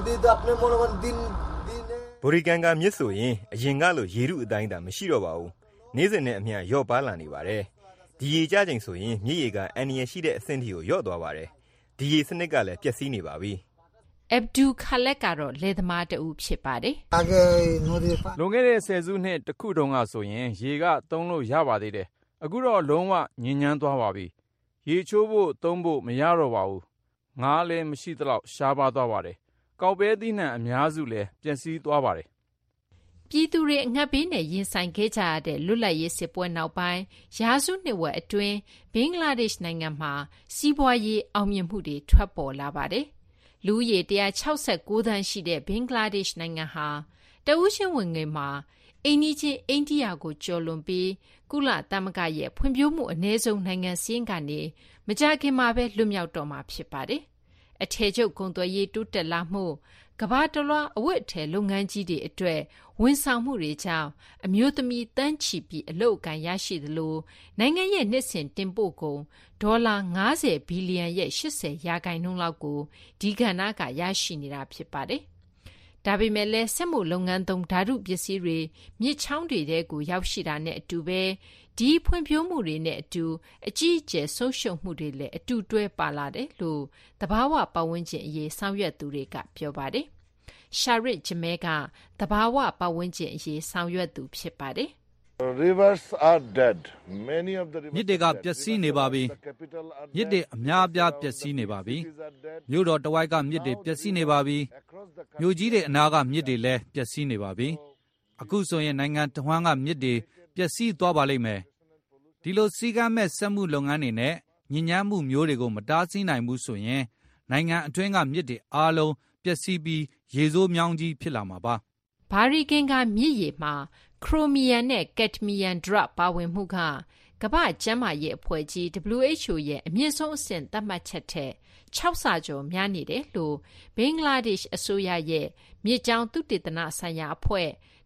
ဘူရီကန်ကမြစ်ဆိုရင်အရင်ကလိုရေထုအတိုင်းသာမရှိတော့ပါဘူးနေ့စဉ်နဲ့အမျှလျော့ပါလာနေပါတယ်ဒီရေကျချိန်ဆိုရင်မြစ်ရေကအန်ရရှိတဲ့အဆင့်ထိကိုလျော့သွားပါတယ်ဒီရေစနစ်ကလည်းပျက်စီးနေပါပြီအဗ်ဒူခါလက်ကတော့လယ်သမားတူဖြစ်ပါတယ်လွန်ခဲ့တဲ့10စုနှစ်တခုတုန်းကဆိုရင်ရေကသုံးလို့ရပါသေးတယ်အခုတော့လုံးဝညဉ့်ညမ်းသွားပါပြီရေချိုးဖို့သုံးဖို့မရတော့ပါဘူးငါးလည်းမရှိသလောက်ရှားပါသွားပါတယ်ကောက်ပဲသီးနှံအများစုလည်းပျက်စီးသွားပါတယ်ပြည်သူတွေအငတ်ဘေးနဲ့ရင်ဆိုင်ခဲ့ကြရတဲ့လွတ်လပ်ရေးစစ်ပွဲနောက်ပိုင်းရာစုနှစ်ဝက်အတွင်းဘင်္ဂလားဒေ့ရှ်နိုင်ငံမှာစီးပွားရေးအောင်မြင်မှုတွေထွက်ပေါ်လာပါတယ်လူဦးရေ169သန်းရှိတဲ့ဘင်္ဂလားဒေ့ရှ်နိုင်ငံဟာတဦးချင်းဝင်ငွေမှာအိန္ဒိချင်းအိန္ဒိယကိုကျော်လွန်ပြီးကုလသမဂ္ဂရဲ့ဖွံ့ဖြိုးမှုအနည်းဆုံးနိုင်ငံစည်းကနေမကြာခင်မှာပဲလွတ်မြောက်တော့မှာဖြစ်ပါတယ်အထည်ချုပ်ကုန်သွယ်ရေးတိုးတက်လာမှုကမ္ဘာတလွှားအဝတ်အထည်လုပ်ငန်းကြီးတွေအတွက်ဝန်ဆောင်မှုတွေကြောင့်အမျိုးသမီးတန်းချီပြီးအလုပ်အကိုင်ရရှိသလိုနိုင်ငံရဲ့နှစ်စဉ်တင်ပို့ကုန်ဒေါ်လာ90ဘီလီယံရဲ့80%လောက်ကိုဒီကဏ္ဍကရရှိနေတာဖြစ်ပါတယ်။ဒါပေမဲ့လည်းစက်မှုလုပ်ငန်းသုံးဓာတုပစ္စည်းတွေမြစ်ချောင်းတွေထဲကိုရောက်ရှိတာနဲ့အတူပဲဒီဖွံ့ဖြိုးမှုတွေနဲ့အတူအကြီးအကျယ်ဆုံးရှုံးမှုတွေလည်းအတူတွဲပါလာတယ်လို့သဘာဝပတ်ဝန်းကျင်အရေးဆောင်ရွက်သူတွေကပြောပါတယ်။ရှာရစ်ဂျမဲကသဘာဝပတ်ဝန်းကျင်အရေးဆောင်ရွက်သူဖြစ်ပါတယ်။ Rivers are dead. Many of the rivers မြစ်တွေကပျက်စီးနေပါပြီ။မြစ်တွေအများအပြားပျက်စီးနေပါပြီ။မြို့တော်တဝိုက်ကမြစ်တွေပျက်စီးနေပါပြီ။မြို့ကြီးတွေအနားကမြစ်တွေလည်းပျက်စီးနေပါပြီ။အခုဆိုရင်နိုင်ငံတဝန်းကမြစ်တွေပျက်စီးသွားပါလိမ့်မယ်။ဒီလိုစီးကမ်းမဲ့စက်မှုလုပ်ငန်းတွေနဲ့ညဉ့်ညမ်းမှုမျိုးတွေကိုမတားဆီးနိုင်ဘူးဆိုရင်နိုင်ငံအတွင်းကမြစ်တွေအားလုံးပျက်စီးပြီးရေဆိုးမြောင်းကြီးဖြစ်လာမှာပါ။ဘာရီကင်ကမြစ်ရေမှာခရိုမီယမ်နဲ့ကက်ဒမီယမ်ဒရပ်ပါဝင်မှုကကမ္ဘာ့ကျန်းမာရေးအဖွဲ့ကြီး WHO ရဲ့အမြင့်ဆုံးအဆင့်သတ်မှတ်ချက်ထက်6ဆကျော်များနေတယ်လို့ဘင်္ဂလားဒေ့ရှ်အစိုးရရဲ့မြစ်ကြောင်းသုတေသနဆိုင်ရာအဖွဲ့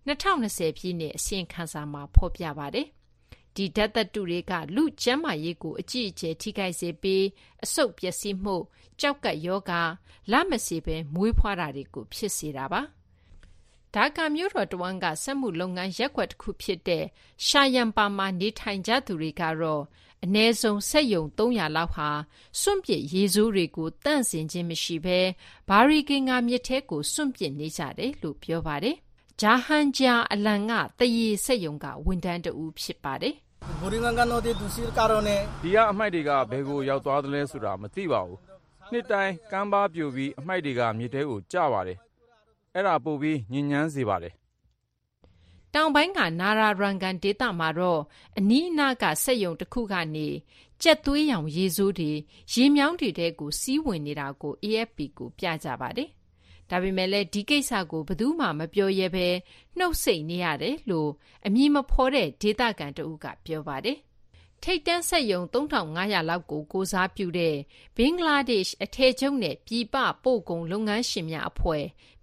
2020ပြည့်နှစ်အစီရင်ခံစာမှာဖော်ပြပါတယ်။ဒီဓာတ်သတ္တုတွေကလူကျန်းမာရေးကိုအကြီးအကျယ်ထိခိုက်စေပြီးအဆုတ်ပျက်စီးမှုကြောက်ကပ်ရောဂါလမစေပဲမွေးဖွားတာတွေကိုဖြစ်စေတာပါဒါကာမြို့တော်တဝန်းကစက်မှုလုပ်ငန်းရပ်ကွက်တစ်ခုဖြစ်တဲ့ရှာယမ်ပါမှာနေထိုင်ကြသူတွေကတော့အနည်းဆုံးစက်ရုံ300လောက်ဟာစွန့်ပစ်ရေဆိုးတွေကိုတန့်စင်ခြင်းမရှိဘဲဘာရီကင်ကမြစ်ထဲကိုစွန့်ပစ်နေကြတယ်လို့ပြောပါတယ်ဂျာဟန်ဂျာအလန်ကတရေစက်ရုံကဝန်ထမ်းတဦးဖြစ်ပါတယ်ဒီကအမိုက်တွေကဘယ်ကိုရောက်သွားသလဲဆိုတာမသိပါဘူးနှစ်တိုင်းကမ်းပါးပြိုပြီးအမိုက်တွေကမြစ်ထဲကိုကျပါတယ်အဲ့ဒါပို့ပြီးညဉ့်ညမ်းစေပါတယ်တောင်ပိုင်းကနာရာရန်ကန်ဒေသမှာတော့အနီးအနားကစက်ရုံတစ်ခုကနေကြက်သွေးရောင်ရေဆိုးတွေရေမြောင်းတွေတဲကိုစီးဝင်နေတာကို AFP ကိုပြကြပါတယ်ဒါပေမဲ့လည်းဒီကိစ္စကိုဘယ်သူမှမပြောရဲဘဲနှုတ်ဆက်နေရတယ်လို့အမည်မဖော်တဲ့ဒေသခံတဦးကပြောပါတယ်ထိတ်တန်းဆက်ယုံ3500လောက်ကိုကိုစားပြုတဲ့ဘင်္ဂလားဒေ့ရှ်အထည်ချုပ်နဲ့ပြည်ပပို့ကုန်လုပ်ငန်းရှင်များအဖွဲ့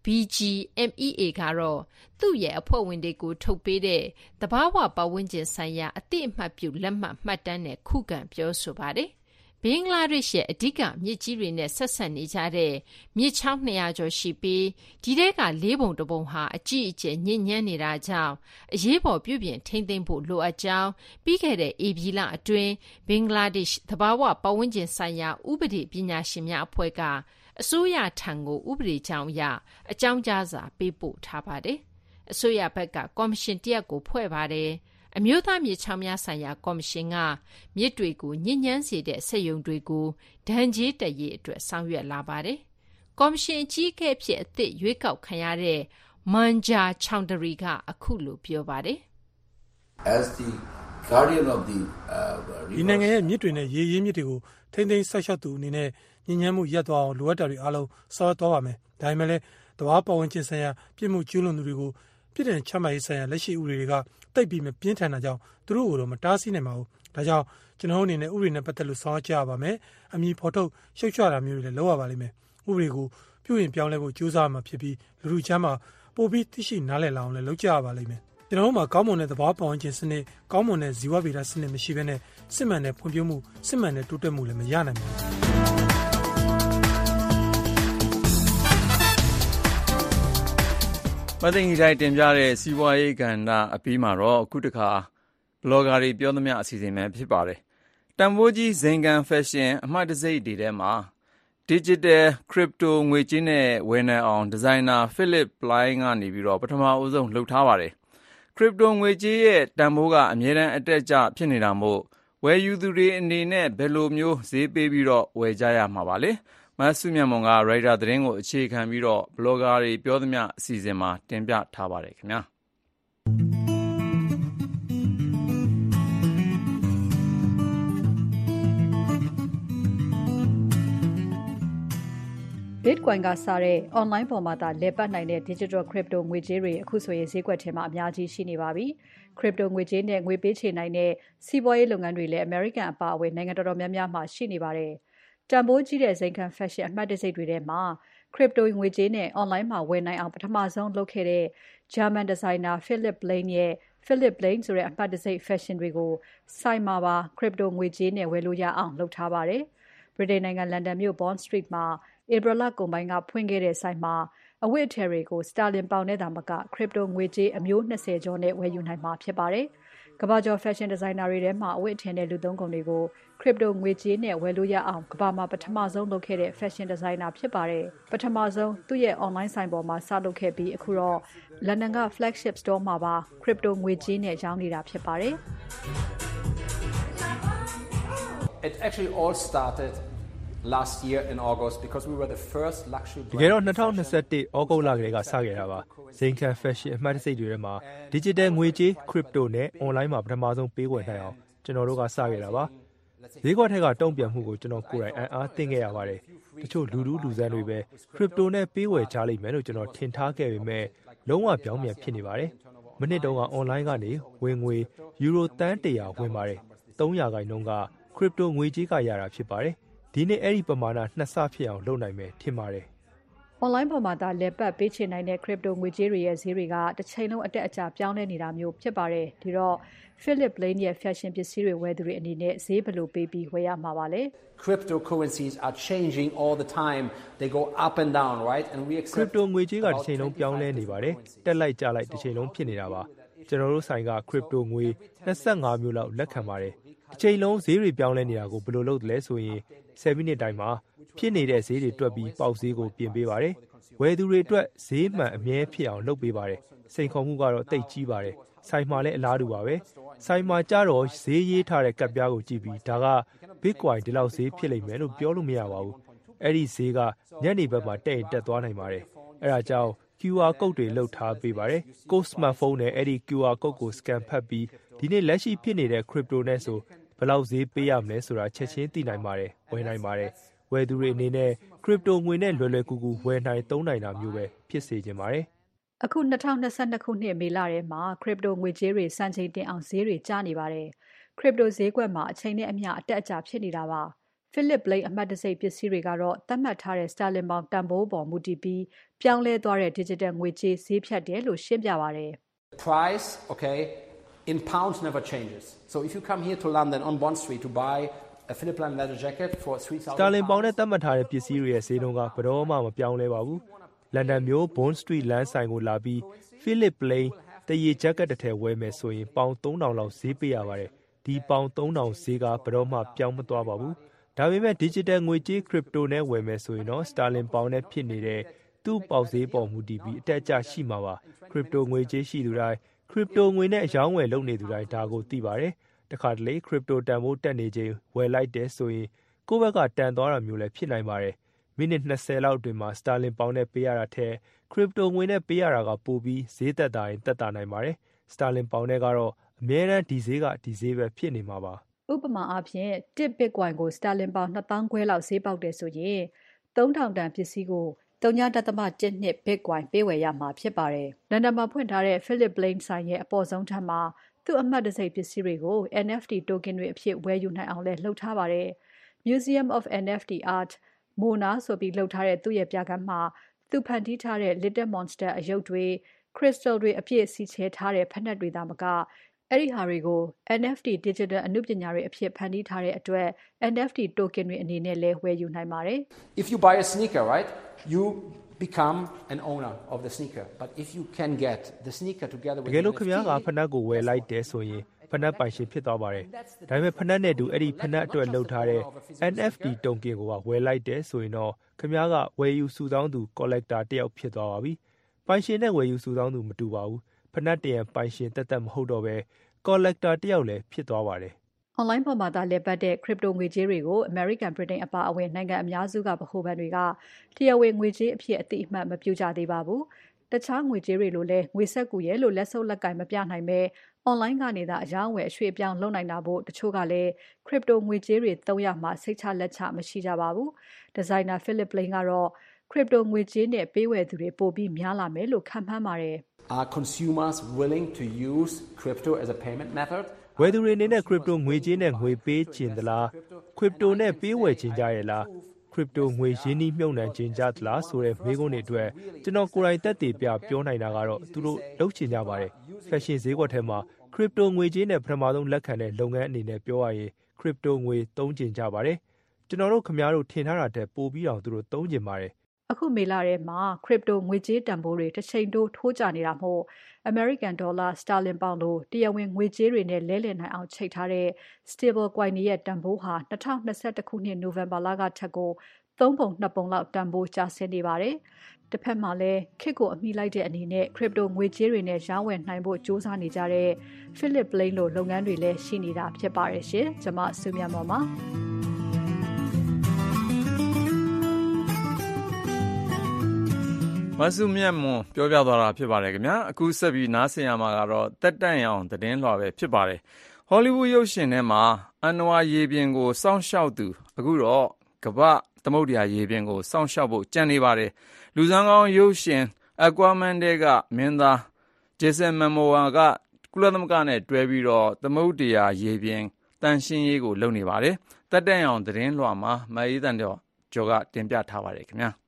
BGMEA ကတော့သူ့ရဲ့အဖွဲ့ဝင်တွေကိုထုတ်ပေးတဲ့သဘာဝပတ်ဝန်းကျင်ဆိုင်ရာအသိအမှတ်ပြုလက်မှတ်မှတ်တမ်းနဲ့ခုခံပြောဆိုပါတယ်ဘင်္ဂလားဒေ့ရှ်ရဲ့အဓိကမြစ်ကြီးတွေနဲ့ဆက်ဆက်နေကြတဲ့မြစ်ချောင်း200ကျော်ရှိပြီးဒီထဲက4ပုံ1ပုံဟာအကြီးအကျယ်ညဉ့်ညမ်းနေတာကြောင့်အရေးပေါ်ပြုပြင်ထိန်းသိမ်းဖို့လိုအပ်ကြောင်းပြီးခဲ့တဲ့ဧပြီလအတွင်းဘင်္ဂလားဒေ့ရှ်သဘာဝပတ်ဝန်းကျင်ဆိုင်ရာဥပဒေပညာရှင်များအဖွဲ့ကအစိုးရထံကိုဥပဒေကြောင်းအရအကြောင်းကြားစာပေးပို့ထားပါတယ်အစိုးရဘက်ကကော်မရှင်တရက်ကိုဖွဲ့ပါတယ်အမျိုးသားမြေချောင်းများဆိုင်ရာကော်မရှင်ကမြစ်တွေကိုညဉ့်ညမ်းစေတဲ့စက်ရုံတွေကိုဒဏ်ကြေးတက်ရေးအတွက်ဆောင်ရွက်လာပါတယ်။ကော်မရှင်အကြီးအကဲဖြစ်အသစ်ရွေးကောက်ခံရတဲ့မန်ဂျာချောင်တရီကအခုလိုပြောပါတယ်။ As the guardian of the ဒီနိုင်ငံရဲ့မြစ်တွေနဲ့ရေရင်းမြစ်တွေကိုထိန်းသိမ်းဆောက်ရှောက်သူအနေနဲ့ညဉ့်ညမ်းမှုရပ်သွားအောင်လိုအပ်တာတွေအားလုံးဆောင်ရွက်သွားပါမယ်။ဒါပေမဲ့လည်းသဘာဝပတ်ဝန်းကျင်ဆိုင်ရာပြည်မှုကျူးလွန်သူတွေကိုပြစ်ဒဏ်ချမှတ်ရေးဆိုင်ရာလက်ရှိဥပဒေတွေကတိတ်ပြီးမပြင်းထန်တာကြောင့်သူတို့ကိုတော့မတားဆီးနိုင်ပါဘူး။ဒါကြောင့်ကျွန်တော်တို့အနေနဲ့ဥပဒေနဲ့ပတ်သက်လို့ဆောင်ရွက်ကြရပါမယ်။အမည်ဖော်ထုတ်ရှုတ်ချတာမျိုးတွေလည်းလုပ်ရပါလိမ့်မယ်။ဥပဒေကိုပြုရင်ပြောင်းလဲဖို့ကြိုးစားမှာဖြစ်ပြီးလူထုချမ်းမှာပိုပြီးသိရှိနားလည်လာအောင်လည်းလုပ်ကြရပါလိမ့်မယ်။ကျွန်တော်တို့မှာကောင်းမွန်တဲ့သဘာဝပတ်ဝန်းကျင်စနစ်ကောင်းမွန်တဲ့ဇီဝဗေဒစနစ်မရှိဘဲနဲ့စစ်မှန်တဲ့ဖွံ့ဖြိုးမှုစစ်မှန်တဲ့တိုးတက်မှုလည်းမရနိုင်ပါဘူးမသိင်္ဂီတိုင်းတင်ပြတဲ့စီးပွားရေးကဏ္ဍအပြီးမှာတော့အခုတခါဘလော့ဂါတွေပြောသမျှအစီအစဉ်ပဲဖြစ်ပါတယ်။တန်ဖိုးကြီးဇိမ်ခံဖက်ရှင်အမှတ်တံဆိပ်တွေထဲမှာ Digital Crypto ငွေကြေးနဲ့ဝယ်နိုင်အောင်ဒီဇိုင်နာ Philip Plein ကနေပြီးတော့ပထမအဦးဆုံးလှုပ်ထားပါတယ်။ Crypto ငွေကြေးရဲ့တန်ဖိုးကအမြဲတမ်းအတက်အကျဖြစ်နေတာမို့ဝယ်ယူသူတွေအနေနဲ့ဘယ်လိုမျိုးဈေးပေးပြီးတော့ဝယ်ကြရမှာပါလဲ။မဆုမြတ်မွန်က Writer သတင်းကိုအခြေခံပြီးတော့ဘလော့ဂါတွေပြောသမျှအစီအစဉ်မှာတင်ပြထားပါတယ်ခင်ဗျာ။ Bitcoin ကစတဲ့ online ပေါ်မှာသာလည်ပတ်နိုင်တဲ့ Digital Crypto ငွေကြေးတွေအခုဆိုရင်ဈေးကွက်ထဲမှာအများကြီးရှိနေပါပြီ။ Crypto ငွေကြေးနဲ့ငွေပေးချေနိုင်တဲ့စီးပွားရေးလုပ်ငန်းတွေလည်း American အပါအဝင်နိုင်ငံတော်တော်များများမှာရှိနေပါတယ်။တန်ဖိုးကြီးတဲ့ဇိမ်ခံ Fashion အမှတ်တံဆိပ်တွေထဲမှာ Crypto ငွေကြေးနဲ့ online မှာဝယ်နိုင်အောင်ပထမဆုံးလုပ်ခဲ့တဲ့ German ဒီဇိုင်နာ Philip Plein ရဲ့ Philip Plein ဆိုတဲ့အမှတ်တံဆိပ် Fashion တွေကိုဆိုင်မှာပါ Crypto ငွေကြေးနဲ့ဝယ်လို့ရအောင်လုပ်ထားပါတယ်။ ဗြိတိန်နိုင်ငံလန်ဒန်မြို့ Bond Street မှာဧပြီလကုန်ပိုင်းကဖွင့်ခဲ့တဲ့ဆိုင်မှာအဝတ်အထည်တွေကို Sterling ပေါင်နဲ့သာမက Crypto ငွေကြေးအမျိုး20ကျော်နဲ့ဝယ်ယူနိုင်မှာဖြစ်ပါတယ်။ကမ္ဘာကျော် Fashion ဒီဇိုင်နာတွေထဲမှာအဝတ်အထည်နဲ့လူသုံးကုန်တွေကို Crypto ငွေကြေးနဲ့ဝယ်လို့ရအောင်ကမ္ဘာမှာပထမဆုံးလုပ်ခဲ့တဲ့ Fashion ဒီဇိုင်နာဖြစ်ပါတယ်။ပထမဆုံးသူ့ရဲ့ online ဆိုင်ပေါ်မှာစလုပ်ခဲ့ပြီးအခုတော့လန်ဒန်က flagship store မှာပါ Crypto ငွေကြေးနဲ့ရောင်းနေတာဖြစ်ပါတယ်။ It actually all started last year in August because we were the first luxury brand တကယ်တော့2021ဩဂုတ်လကလေးကစခဲ့တာပါဇိမ်ခံ fashion အမှတ်တံဆိပ်တွေထဲမှာ digital ငွေကြေး crypto နဲ့ online မှာပထမဆုံးပေးဝယ်နိုင်အောင်ကျွန်တော်တို့ကစခဲ့တာပါဈေးကွက်ထက်ကတုံ့ပြန်မှုကိုကျွန်တော်ကိုယ်တိုင်အံ့အားသင့်ခဲ့ရပါတယ်တချို့လူစမ်းတွေပဲ crypto နဲ့ပေးဝယ်ကြလိမ့်မယ်လို့ကျွန်တော်ထင်ထားခဲ့ပေမဲ့လုံးဝပြောင်းပြန်ဖြစ်နေပါတယ်မနစ်တုန်းက online ကနေဝင်ငွေ euro တန်း100ဝင်ပါတယ်300% က crypto ငွေကြေးကရတာဖြစ်ပါတယ်ဒီနေ့အဲ့ဒီပမာဏ2ဆဖြစ်အောင်လုပ်နိုင်မယ်ထင်ပါတယ်။ online ပေါ်မှာသာလည်ပတ်ပေးချေနိုင်တဲ့ crypto ငွေကြေးတွေရဲ့ဈေးတွေကတစ်ချိန်လုံးအတက်အကျပြောင်းလဲနေတာမျိုးဖြစ်ပါတယ်။ဒီတော့ Philip Plein ရဲ့ fashion ပစ္စည်းတွေဝယ်သူတွေအနေနဲ့ဈေးဘယ်လိုပေးပြီးဝယ်ရမှာပါလဲ။ Cryptocurrencies are changing all the time. They go up and down, right? And we accept crypto ငွေကြေးကတစ်ချိန်လုံးပြောင်းလဲနေပါတယ်။တက်လိုက်ကျလိုက်တစ်ချိန်လုံးဖြစ်နေတာပါ။ကျွန်တော်တို့ဆိုင်က crypto ငွေ25မျိုးလောက်လက်ခံပါတယ်။တစ်ချိန်လုံးဈေးတွေပြောင်းလဲနေတာကိုဘယ်လိုလုပ်သလဲဆိုရင်7မိနစ်တိုင်းမှာဖြစ်နေတဲ့ဈေးတွေတွက်ပြီးပေါက်ဈေးကိုပြင်ပေးပါတယ်။ဝယ်သူတွေအတွက်ဈေးမှန်အမြဲဖြစ်အောင်လုပ်ပေးပါတယ်။စိန်ခေါ်မှုကတော့တိတ်ကြီးပါတယ်။ဆိုင်မှာလည်းအလားတူပါပဲ။ဆိုင်မှာကြတော့ဈေးရေးထားတဲ့ကပ်ပြားကိုကြည့်ပြီးဒါက Bitcoin ဒီလောက်ဈေးဖြစ်လိမ့်မယ်လို့ပြောလို့မရပါဘူး။အဲ့ဒီဈေးကညနေဘက်မှာတက်ရင်တက်သွားနိုင်ပါတယ်။အဲ့ဒါကြောင့် QR code တွေလုပ်ထားပေးပါတယ်။ကိုယ့် smartphone နဲ့အဲ့ဒီ QR code ကို scan ဖတ်ပြီးဒီနေ့လက်ရှိဖြစ်နေတဲ့ crypto နဲ့ဆိုဘယ်လောက်ဈေးပေးရမလဲဆိုတာချက်ချင်းသိနိုင်ပါတယ်ဝယ်နိုင်ပါတယ်ဝယ်သူတွေအနေနဲ့ crypto ငွေနဲ့လွယ်လွယ်ကူကူဝယ်နိုင်သုံးနိုင်တာမျိုးပဲဖြစ်စေချင်ပါတယ်အခု2022ခုနှစ်မေလထဲမှာ crypto ငွေကြေးတွေစံချိန်တင်အောင်ဈေးတွေကျနေပါတယ် crypto ဈေးကွက်မှာအချိန်နဲ့အမျှအတက်အကျဖြစ်နေတာပါ Philip Plein အမှတ်တံဆိပ်ပစ္စည်းတွေကတော့သတ်မှတ်ထားတဲ့ sterling ပေါင်တန်ဖိုးပေါ်မူတည်ပြီးပြောင်းလဲသွားတဲ့ digital ငွေကြေးဈေးဖြတ်တယ်လို့ရှင်းပြပါတယ် Price, okay, in pounds never changes. So if you come here to London on Bond Street to buy a Philip Plein leather jacket for 3,000 sterling ပေါင်နဲ့သတ်မှတ်ထားတဲ့ပစ္စည်းတွေရဲ့ဈေးနှုန်းကဘယ်တော့မှမပြောင်းလဲပါဘူးလန်ဒန်မြို့ Bond Street လမ်းဆိုင်ကိုလာပြီး Philip Plein တရေ jacket တစ်ထည်ဝယ်မယ်ဆိုရင်ပေါင် 3,000 လောက်ဈေးပေးရပါတယ်ဒီပေါင် 3,000 ဈေးကဘယ်တော့မှပြောင်းမသွားပါဘူးဒါပေမဲ့ digital ငွေကြေး crypto နဲ့ဝယ်မယ်ဆိုရင်တော့ sterling ပေါင်နဲ့ဖြစ်နေတဲ့သူ့ပေါက်ဈေးပေါ်မူတည်ပြီးအတက်အကျရှိမှာပါ crypto ငွေကြေးရှိသူတိုင်း crypto ငွေနဲ့အရောင်းဝယ်လုပ်နေသူတိုင်းဒါကိုသိပါတယ်တခါတလေ crypto တန်ဖိုးတက်နေချိန်ဝယ်လိုက်တယ်ဆိုရင်ကိုယ့်ဘက်ကတန်သွားတာမျိုးလည်းဖြစ်နိုင်ပါတယ်မိနစ်20လောက်အတွင်းမှာ sterling ပေါင်နဲ့ပေးရတာထက် crypto ငွေနဲ့ပေးရတာကပိုပြီးဈေးသက်သာရင်သက်သာနိုင်ပါတယ် sterling ပေါင်နဲ့ကတော့အများအားဒီဈေးကဒီဈေးပဲဖြစ်နေမှာပါဥပမာအားဖြင့်1 Bitcoin ကို sterling ပေါင် 2,500 လောက်ဈေးပေါက်တယ်ဆိုရင် 3,000 တန်ပစ္စည်းကို 0.12 Bitcoin ပေးဝယ်ရမှာဖြစ်ပါတယ်။ လန်ဒန်မှာဖွင့်ထားတဲ့ Philip Blaine ဆိုင်ရဲ့အပေါ်ဆုံးထပ်မှာသူ့အမှတ်တံဆိပ်ပစ္စည်းတွေကို NFT token တွေအဖြစ်ဝယ်ယူနိုင်အောင်လည်းလုပ်ထားပါတယ်။ Museum of NFT Art MONA ဆိုပြီးလုပ်ထားတဲ့သူ့ရဲ့ပြခန်းမှာသူဖန်တီးထားတဲ့ Little Monster အရုပ်တွေ၊ crystal တွေအပြည့်စီချဲထားတဲ့ဖိနပ်တွေသာမကအဲ့ဒီဟာတွေကို NFT digital အနုပညာတွေအဖြစ်ဖန်တီးထားတဲ့အတွက် NFT token တွေအနေနဲ့လည်းဝယ်ယူနိုင်ပါတယ်။ If you buy a sneaker, right? You become an owner of the sneaker. But if you can get the sneaker together with တကယ်လို့ခင်ဗျားကဖနက်ကိုဝယ်လိုက်တယ်ဆိုရင်ဖနက်ပိုင်ရှင်ဖြစ်သွားပါတယ်။ဒါပေမဲ့ဖနက်နဲ့တူအဲ့ဒီဖနက်အတွက်လုပ်ထားတဲ့ NFT token ကိုဝယ်လိုက်တယ်ဆိုရင်တော့ခင်ဗျားကဝယ်ယူစုဆောင်းသူ collector တယောက်ဖြစ်သွားပါပြီ။ပိုင်ရှင်နဲ့ဝယ်ယူစုဆောင်းသူမတူပါဘူး။ဖနက်တရံပိုင်ရှင်တက်မဟုတ်တော့ပဲ collector တယောက်လည်းဖြစ်သွားပါတယ်။ Online ပေါ်မှာသာလည်ပတ်တဲ့ crypto ငွေကြေးတွေကို American, Britain အပါအဝင်နိုင်ငံအများစုကဗဟိုဘဏ်တွေကတရားဝင်ငွေကြေးအဖြစ်အသိအမှတ်မပြုကြသေးပါဘူး။တခြားငွေကြေးတွေလိုလည်းငွေစက္ကူရယ်လို့လက်ဆုပ်လက်ကင်မပြနိုင်ပဲ online ကနေသာအရောင်းအဝယ်အရွှေ့အပြောင်းလုပ်နိုင်တာမို့တချို့ကလည်း crypto ငွေကြေးတွေသုံးရမှာစိတ်ချလက်ချမရှိကြပါဘူး။ ဒီဇိုင်နာ Philip Blaine ကတော့ crypto ငွေကြေးနဲ့ပေးဝယ်သူတွေပိုပြီးများလာမယ်လို့ခန့်မှန်းပါတယ်။ Are consumers willing to use crypto as a payment method? ဝယ်သူတွေအနေနဲ့ crypto ငွေကြေးနဲ့ငွေပေးချင်သလား crypto နဲ့ပေးဝယ်ချင်ကြရဲ့လား crypto ငွေရင်းနှီးမြှုပ်နှံချင်ကြသလားဆိုတဲ့မေးခွန်းတွေအတွက်ကျွန်တော်ကိုယ်တိုင်သက်သေပြပြောနိုင်တာကတော့သူတို့လုပ်ချင်ကြပါတယ် fashion ဈေးကွက်ထဲမှာ crypto ငွေကြေးနဲ့ပထမဆုံးလက်ခံတဲ့လုပ်ငန်းအနေနဲ့ပြောရရင် crypto ငွေသုံးချင်ကြပါတယ်ကျွန်တော်တို့ခင်ဗျားတို့ထင်ထားတာတက်ပိုပြီးအောင်သူတို့သုံးချင်ပါတယ်အခုမေလထဲမှာ crypto ငွေကြေးတန်ဖိုးတွေတစ်ချိန်တိုးထိုးကျနေတာမို့ American dollar, sterling pound လိုတရားဝင်ငွေကြေးတွေနဲ့လဲလှယ်နိုင်အောင်ချိန်ထားတဲ့ stable coin တွေရဲ့တန်ဖိုးဟာ2021ခုနှစ် November လကထက်ကို3 ပုံ 2 ပုံလောက်တန်ဖိုးကျဆင်းနေပါတယ်။တစ်ဖက်မှာလည်းခေတ်ကိုအမိလိုက်တဲ့အနေနဲ့ crypto ငွေကြေးတွေနဲ့ရောင်းဝယ်နိုင်ဖို့စ조사နေကြတဲ့ Philip Blaine လိုလုပ်ငန်းတွေလည်းရှိနေတာဖြစ်ပါတယ်ရှင်။ကျွန်မစုမြတ်မော်ပါမဆုမြတ်မွန်ပြောပြသွားတာဖြစ်ပါတယ်ခင်ဗျာအခုဆက်ပြီးနားဆင်ရမှာကတော့တက်တန့်ရအောင်သတင်းလွှာပဲဖြစ်ပါတယ်ဟောလိဝုဒ်ရုပ်ရှင်ထဲမှာအန်နဝါရေပြင်ကိုစောင့်ရှောက်သူအခုတော့ကမ္ဘာသမုဒ္ဒရာရေပြင်ကိုစောင့်ရှောက်ဖို့ကြံနေပါတယ်လူစမ်းကောင်းရုပ်ရှင် Aquaman တဲ့ကမင်းသား Jason Momoa ကကုလသမဂ္ဂနဲ့တွဲပြီးတော့သမုဒ္ဒရာရေပြင်တန်ရှင်းရေးကိုလုပ်နေပါတယ်တက်တန့်ရအောင်သတင်းလွှာမှာမအေးတန်ကျော်ကတင်ပြထားပါတယ်ခင်ဗျာ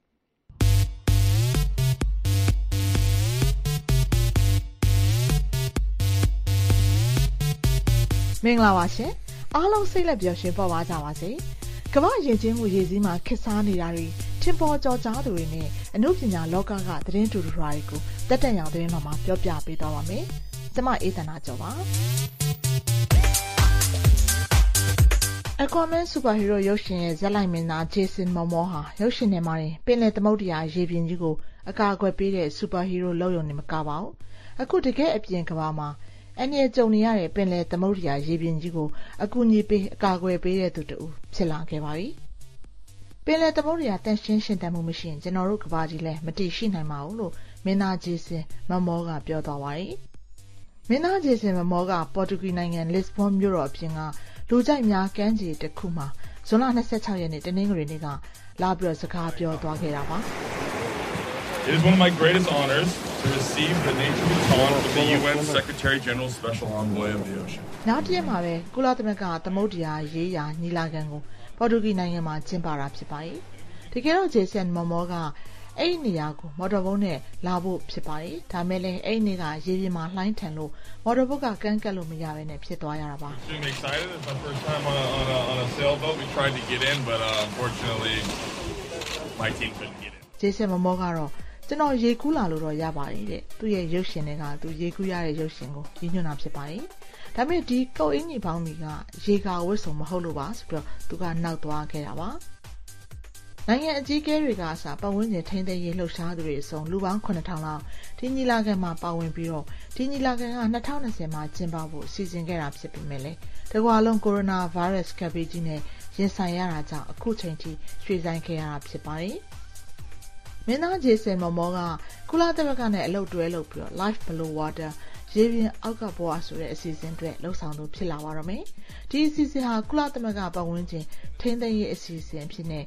မင်္ဂလာပါရှင်အားလုံးစိတ်လက်ပျော်ရွှင်ပေါ်ပါကြပါစေကမ္ဘာယဉ်ကျေးမှုရည်စည်းမှာခေတ်စားနေတာတွေထင်ပေါ်ကျော်ကြားသူတွေနဲ့အမှုပညာလောကကသတင်းတူတူတွေကိုတက်တက်ရောင်သတင်းမှာပြောပြပေးသွားပါမယ်ကျွန်မအေးသန္တာကျော်ပါAquaman superhero ရုပ်ရှင်ရဲ့ဇာတ်လိုက်မင်းသား Jason Momoa ဟာရုပ်ရှင်ထဲမှာပင်လယ်သမုဒ္ဒရာရေပြင်ကြီးကိုအကာအကွယ်ပေးတဲ့ superhero လို့ရုံနဲ့မကပါဘူးအခုတကယ်အပြင်ကမ္ဘာမှာအနည်းကြုံနေရတဲ့ပင်လယ်သမုဒ္ဒရာရေပြင်ကြီးကိုအကူအညီပေးအကာအကွယ်ပေးတဲ့သူတူဖြစ်လာခဲ့ပါပြီ။ပင်လယ်သမုဒ္ဒရာတန်ရှင်းရှင်တန်မှုမရှိရင်ကျွန်တော်တို့ကမ္ဘာကြီးလည်းမတည်ရှိနိုင်ပါဘူးလို့မင်းသား Jason Momoa ကပြောသွားပါတယ်။မင်းသား Jason Momoa ကပေါ်တူဂီနိုင်ငံလစ်စဘွန်မြို့တော်အပြင်ကလူကြိုက်များကမ်းခြေတစ်ခုမှာဇွန်လ26ရက်နေ့တနင်္ဂနွေနေ့ကလာပြီးစကားပြောသွားခဲ့တာပါ။ It is one of my greatest honors to receive the nature baton from the UN Secretary General's Special Envoy of the Ocean. နောက်တရက်မှာပဲကုလသမဂ္ဂသမုဒ္ဒရာရေးရာညီလာခံကိုပေါ်တူဂီနိုင်ငံမှာကျင်းပတာဖြစ်ပါတယ်။တကယ်တော့ Jason Momoa ကအဲ့ဒီနေရာကိုမော်တော်ဘုတ်နဲ့လာဖို့ဖြစ်ပါတယ်။ဒါမဲ့လည်းအဲ့ဒီနေ့ကရေပြင်မှာလှိုင်းထန်လို့မော်တော်ဘုတ်ကကန်းကက်လို့မရဘဲနဲ့ဖြစ်သွားရတာပါ။ I'm excited. It's my first time on a sailboat. We tried to get in, but unfortunately my team couldn't get in. Jason Momoa ကတော့ကျွန်တော်ရေကူးလာလို့တော့ရပါတယ်တဲ့သူရဲ့ရုပ်ရှင်တွေကသူရေကူးရတဲ့ရုပ်ရှင်ကိုရည်ညွှန်းတာဖြစ်ပါတယ်ဒါပေမဲ့ဒီကုတ်အင်းကြီးပေါင်းတွေကရေကာဝတ်စုံမဟုတ်လို့ပါဆိုပြီးတော့သူကနောက်သွားခဲ့တာပါနိုင်ငံအကြီးအကဲတွေကအစားပတ်ဝန်းကျင်ထိန်းသိမ်းရေးလှုပ်ရှားသူတွေအစုံလူပေါင်း 9000 လောက်ဒီညီလာခံမှာပါဝင်ပြီးတော့ဒီညီလာခံက2020မှာကျင်းပဖို့စီစဉ်ခဲ့တာဖြစ်ပေမဲ့လည်းတကွာလုံးကိုရိုနာဗိုင်းရပ်စ်ကပ်ဘေးကြီးနဲ့ရင်ဆိုင်ရတာကြောင့်အခုချိန်ထိရွှေ့ဆိုင်းခဲ့ရတာဖြစ်ပါတယ်မင်းသား Jason Momoa ကကုလသမဂ္ဂနဲ့အလုပ်တွဲလုပ်ပြီးတော့ Life Below Water ရေပြင်အောက်ကဘဝဆိုတဲ့အစီအစဉ်တွေလှုပ်ဆောင်သူဖြစ်လာပါတော့မယ်။ဒီအစီအစဉ်ဟာကုလသမဂ္ဂပတ်ဝန်းကျင်ထိန်းသိမ်းရေးအစီအစဉ်ဖြစ်နေ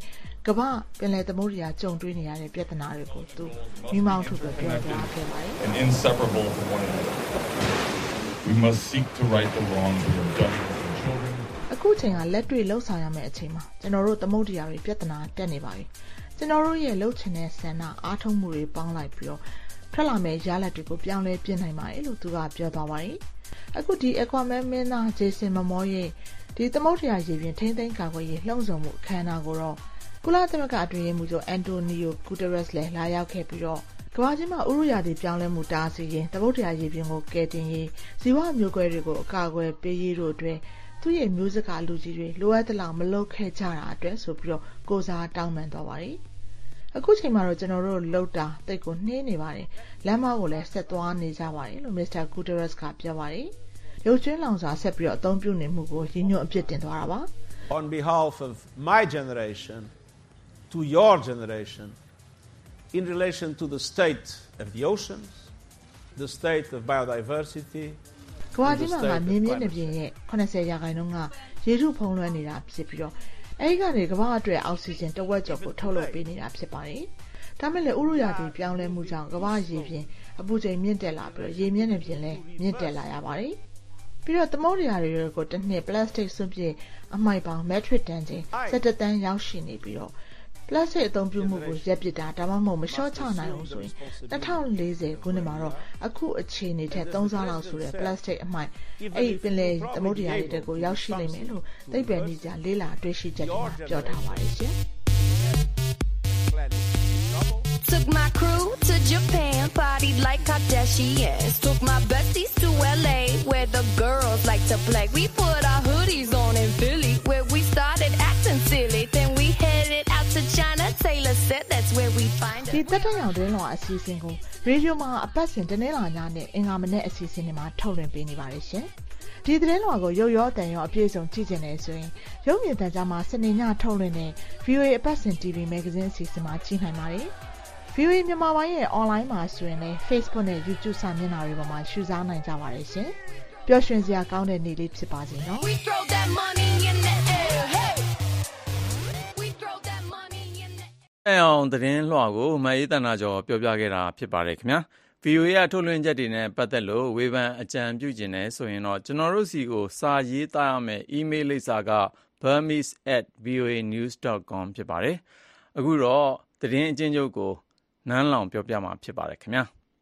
ကမ္ဘာပင်လယ်သမုဒ္ဒရာကြုံတွေ့နေရတဲ့ပြဿနာတွေကိုသူမိမောင်းထုတ်ပြောကြားခဲ့ပါတယ် and inseparable from one another. We must seek to right the wrongs we have done to our children. အခုချိန်ကလက်တွေ့လှုပ်ဆောင်ရမယ့်အချိန်မှာကျွန်တော်တို့သမုဒ္ဒရာတွေပြဿနာတက်နေပါပြီကျွန်တော်တို့ရဲ့လှုပ်ချင်တဲ့ဆန္ဒအားထုတ်မှုတွေပေါင်းလိုက်ပြီးတော့ထွက်လာမယ့်ရလဒ်တွေကိုပြောင်းလဲပြင်နိုင်ပါတယ်လို့သူကပြောသွားပါတယ်အခုဒီ Aquaman မင်းသား Jason Momoa ရဲ့ဒီသမုဒ္ဒရာရေပြင်ထိန်းသိမ်းကာကွယ်ရေးလှုံ့ဆော်မှုအခမ်းအနားကိုတော့ကုလသမဂ္ဂအတွင်းရေးမှူးချုပ် Antonio Guterres လည်းလာရောက်ခဲ့ပြီးတော့ကမ္ဘာကြီးမှာဥရုရာသီပြောင်းလဲမှုတားဆီးရင်သမုဒ္ဒရာရေပြင်ကိုကယ်တင်ရေးဇီဝမျိုးကွဲတွေကိုအကာအကွယ်ပေးရေးတို့အတွက်သူ့ရဲ့မျိုးစကားလူကြီးတွေလိုအပ်တဲ့လောက်မလုပ်ခဲ့ကြတာအတွက်ဆိုပြီးတော့ကိုစားတောင်းပန်သွားပါတယ်အခုချိန်မှာတော့ကျွန်တော်တို့လှုပ်တာတိတ်ကိုနှင်းနေပါတယ်လမ်းမကိုလည်းဆက်သွားနေကြပါတယ်လို့ Mr. Guterres ကပြောပါတယ်ရုပ်ကျွင်းလောင်စာဆက်ပြီးတော့အသုံးပြုနေမှုကိုရည်ညွှန်းအပြစ်တင်သွားတာပါ On behalf of my generation to your generation in relation to the state of the oceans the state of biodiversity ကမ္ဘာကြီးမှာမြင်းမြင်းနဲ့ပြင်းရဲ့80%ကရေထုဖုံးလွှမ်းနေတာဖြစ်ပြီးတော့အဲဒီကနေကမ္ဘာအတွက်အောက်ဆီဂျင်တဝက်ကျော်ကိုထုတ်လုပ်ပေးနေတာဖြစ်ပါတယ်။ဒါမဲ့လည်းဥရုရာသီပြောင်းလဲမှုကြောင့်ကမ္ဘာရေပြင်အပူချိန်မြင့်တက်လာပြီးတော့ရေမျက်နှာပြင်လည်းမြင့်တက်လာရပါတယ်။ပြီးတော့သမုဒ္ဒရာတွေကိုတစ်နှစ်ပလတ်စတစ်စွန့်ပစ်အမှိုက်ပေါင်းမက်ထရစ်တန်ချိန်17တန်းရောက်ရှိနေပြီးတော့ပလတ်စတစ်အသုံးပြုမှုကိုရပ်ပစ်တာဒါမှမဟုတ်မလျှော့ချနိုင်အောင်ဆိုရင်2040ခုနှစ်မှာတော့အခုအခြေအနေထက်3ဆလောက်ဆိုတဲ့ပလတ်စတစ်အမှိုက်အဲ့ဒီပင်လယ်သမုဒ္ဒရာတွေတက်ကိုရောက်ရှိနေမယ်လို့သိပ္ပံနည်းကျလေးလာတွေ့ရှိချက်တွေပြောထားပါတယ်ရှင် Took my crew to Japan, partied like Kardashians. Took my besties to LA, where the girls like to play. We put our hoodies on in Philly, where we started acting silly. Then we headed out to China. Taylor said that's where we find it. ဒီတက်တရောင်တွင်းလောအစီအစဉ်ကိုရေဒီယိုမှာအပတ်စဉ်တနင်္လာညနဲ့အင်္ဂါမနေ့အစီအစဉ်တွေမှာထုတ်လွှင့်ပေးနေပါတယ်ရှင်။ဒီသတင်းလွှာကိုရုပ်ရောအတန်ရောအပြည့်အစုံကြည့်ကျင်နေဆိုရင်ရုပ်မြင်သံကြားမှာစနေညထုတ်လွှင့်တဲ့ VOA အပတ်စဉ် TV Magazine အစီအစဉ်မှာကြည့်နိုင်ပါတယ်။ VOA မြန်မာပိုင်းရဲ့ online မှာဆိုရင်လည်း Facebook နဲ့ YouTube စာမျက်နှာတွေပေါ်မှာရှုစားနိုင်ကြပါတယ်ရှင်။ပျော်ရွှင်စရာကောင်းတဲ့နေ့လေးဖြစ်ပါစေနော်။ We throw that money in the air, hey. အောင်သတင်းလွှာကိုမအေးတနာကျော်ပြောပြခဲ့တာဖြစ်ပါတယ်ခင်ဗျာ VOA ကထုတ်လွှင့်ချက်တွေနဲ့ပတ်သက်လို့ဝေဖန်အကြံပြုခြင်းနဲ့ဆိုရင်တော့ကျွန်တော်တို့စီကိုစာရေးသားရမယ့် email လိပ်စာက burmese@voanews.com ဖြစ်ပါတယ်အခုတော့သတင်းအကျဉ်းချုပ်ကိုနန်းလောင်ပြောပြမှာဖြစ်ပါတယ်ခင်ဗျာ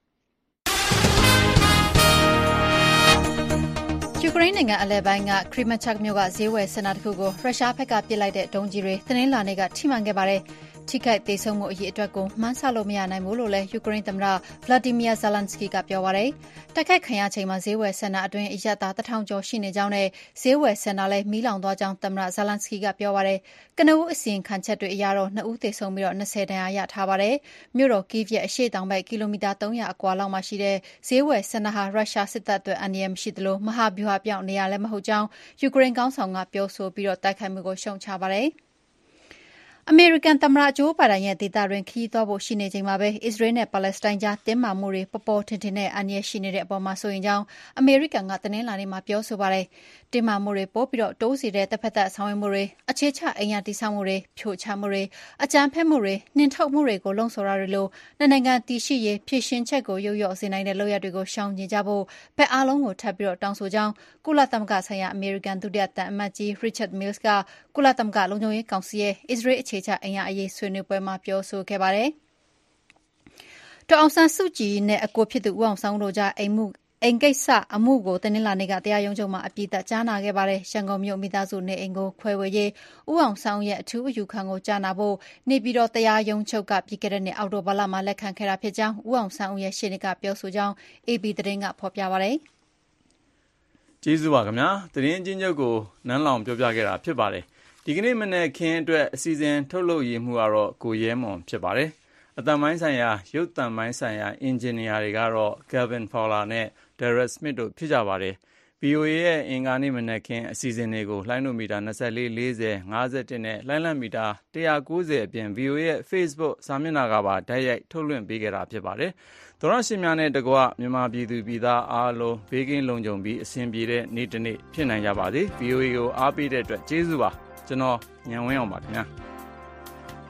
ယူကရိန်းနိုင်ငံအလဲပိုင်းကခရီမချက်မြို့ကဈေးဝယ်စင်တာတစ်ခုကိုရုရှားဘက်ကပစ်လိုက်တဲ့ဒုံးကြီးတွေသတင်းလာနေကထိမှန်ခဲ့ပါတယ်ထိခိုက်ဒေဆုံးမှုအရေးအတွက်ကိုမှန်းဆလို့မရနိုင်ဘူးလို့လည်းယူကရိန်းသမ္မတဗလာဒီမီယာဇလန်စကီကပြောပါတယ်တိုက်ခိုက်ခံရချိန်မှာဈေးဝယ်စင်တာအတွင်းအရက်သား1000ကျော်ရှိနေကြောင်းနဲ့ဈေးဝယ်စင်တာလည်းမီးလောင်သွားကြောင်းသမ္မတဇလန်စကီကပြောပါတယ်ကနဦးအစီရင်ခံချက်တွေအရတော့2ဦးသေဆုံးပြီးတော့20ဒဏ်ရာရထားပါတယ်မြို့တော်ကီးဗ်ရဲ့အရှေ့တောင်ဘက်ကီလိုမီတာ300အကွာလောက်မှာရှိတဲ့ဈေးဝယ်စင်တာဟာရုရှားစစ်တပ်အတွက်အန္တရာယ်မရှိသလိုမဟာဗျူဟာပြောင်းနေရလည်းမဟုတ်ကြောင်းယူကရိန်းခေါင်းဆောင်ကပြောဆိုပြီးတော့တိုက်ခိုက်မှုကိုရှုံချပါတယ်အမေရိကန်သမ္မတဂျိုးဘိုင်ဒန်ရဲ့ဒေသတွင်းခရီးသွားဖို့ရှိနေချိန်မှာပဲအစ္စရေးနဲ့ပါလက်စတိုင်းကြားတင်းမာမှုတွေပေါ်ပေါ်ထင်ထင်နဲ့အန္တရာယ်ရှိနေတဲ့အပေါ်မှာဆိုရင်ကြောင်းအမေရိကန်ကသတင်းလာနေမှာပြောဆိုပါတယ်တင်းမာမှုတွေပိုပြီးတော့တိုးစီတဲ့တစ်ဖက်သက်ဆောင်ရွက်မှုတွေအခြေချအိမ်ယာတည်ဆောက်မှုတွေဖြိုချမှုတွေအကြမ်းဖက်မှုတွေနှင်ထုတ်မှုတွေကိုလုံဆော်ရတွေလို့နိုင်ငံတည်ရှိရေးဖြည့်ရှင်ချက်ကိုရုပ်ရော့စေနိုင်တဲ့လုပ်ရတွေကိုရှောင်ကျဉ်ကြဖို့ဘက်အားလုံးကိုထပ်ပြီးတော့တောင်းဆိုကြောင်းကုလသမဂ္ဂဆိုင်ရာအမေရိကန်ဒုတိယတန်အမတ်ကြီး Richard Mills ကကုလသမဂ္ဂလုံခြုံရေးကောင်စီရဲ့အစ္စရေးအခြေချအိမ်ယာအရေးဆွေးနွေးပွဲမှာပြောဆိုခဲ့ပါတယ်။ဒေါ်အောင်ဆန်းစုကြည်နဲ့အကိုဖြစ်သူဦးအောင်ဆန်းတို့ကြားအိမ်ကိစ္စအမှုကိုတနင်္လာနေ့ကတရားရုံးချုပ်မှာအပြစ်သက်ကြားနာခဲ့ပါတယ်။ရန်ကုန်မြို့မိသားစုနေအိမ်ကိုခွဲဝေရေးဦးအောင်ဆန်းရဲ့အထူးအယူခံကိုကြားနာဖို့နေပြည်တော်တရားရုံးချုပ်ကပြီးခဲ့တဲ့နှစ်အောက်တိုဘာလမှာလက်ခံခဲ့တာဖြစ်ကြောင်းဦးအောင်ဆန်းရဲ့ရှေ့နေကပြောဆိုကြောင်း AB သတင်းကဖော်ပြပါတယ်။ကျေးဇူးပါခင်ဗျာ။သတင်းချင်းချုပ်ကိုနန်းလောင်ပြောပြခဲ့တာဖြစ်ပါတယ်။ဒီကနေ့မနေ့ခင်းအတွက်အစီအစဉ်ထုတ်လုပ်ရေးမှုကတော့ကိုရဲမွန်ဖြစ်ပါတယ်။အတန်ပိုင်းဆိုင်ရာရုပ်တံပိုင်းဆိုင်ရာအင်ဂျင်နီယာတွေကတော့ Gavin Fowler နဲ့ Derek Smith တို့ဖြစ်ကြပါတယ်။ VOA ရဲ့အင်္ဂါနေ့မနေ့ခင်းအစီအစဉ်တွေကိုလိုင်းနိုမီတာ24 40 51နဲ့လိုင်းလံမီတာ190အပြင် VOA ရဲ့ Facebook စာမျက်နှာကပါတိုက်ရိုက်ထုတ်လွှင့်ပေးခဲ့တာဖြစ်ပါတယ်။သောရရှိများနဲ့တကွမြန်မာပြည်သူပြည်သားအားလုံးဘေးကင်းလုံခြုံပြီးအဆင်ပြေတဲ့နေ့တစ်နေ့ဖြစ်နိုင်ကြပါစေ။ VOA ကိုအားပေးတဲ့အတွက်ကျေးဇူးပါ။ကျွန်တော်ညံဝင်းအောင်ပါခင်ဗျာ။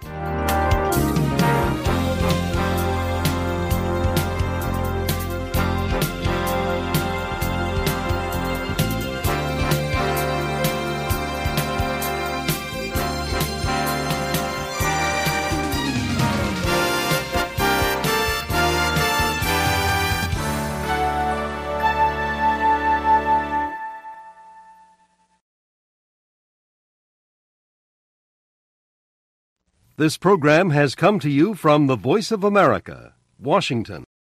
This program has come to you from the Voice of America, Washington.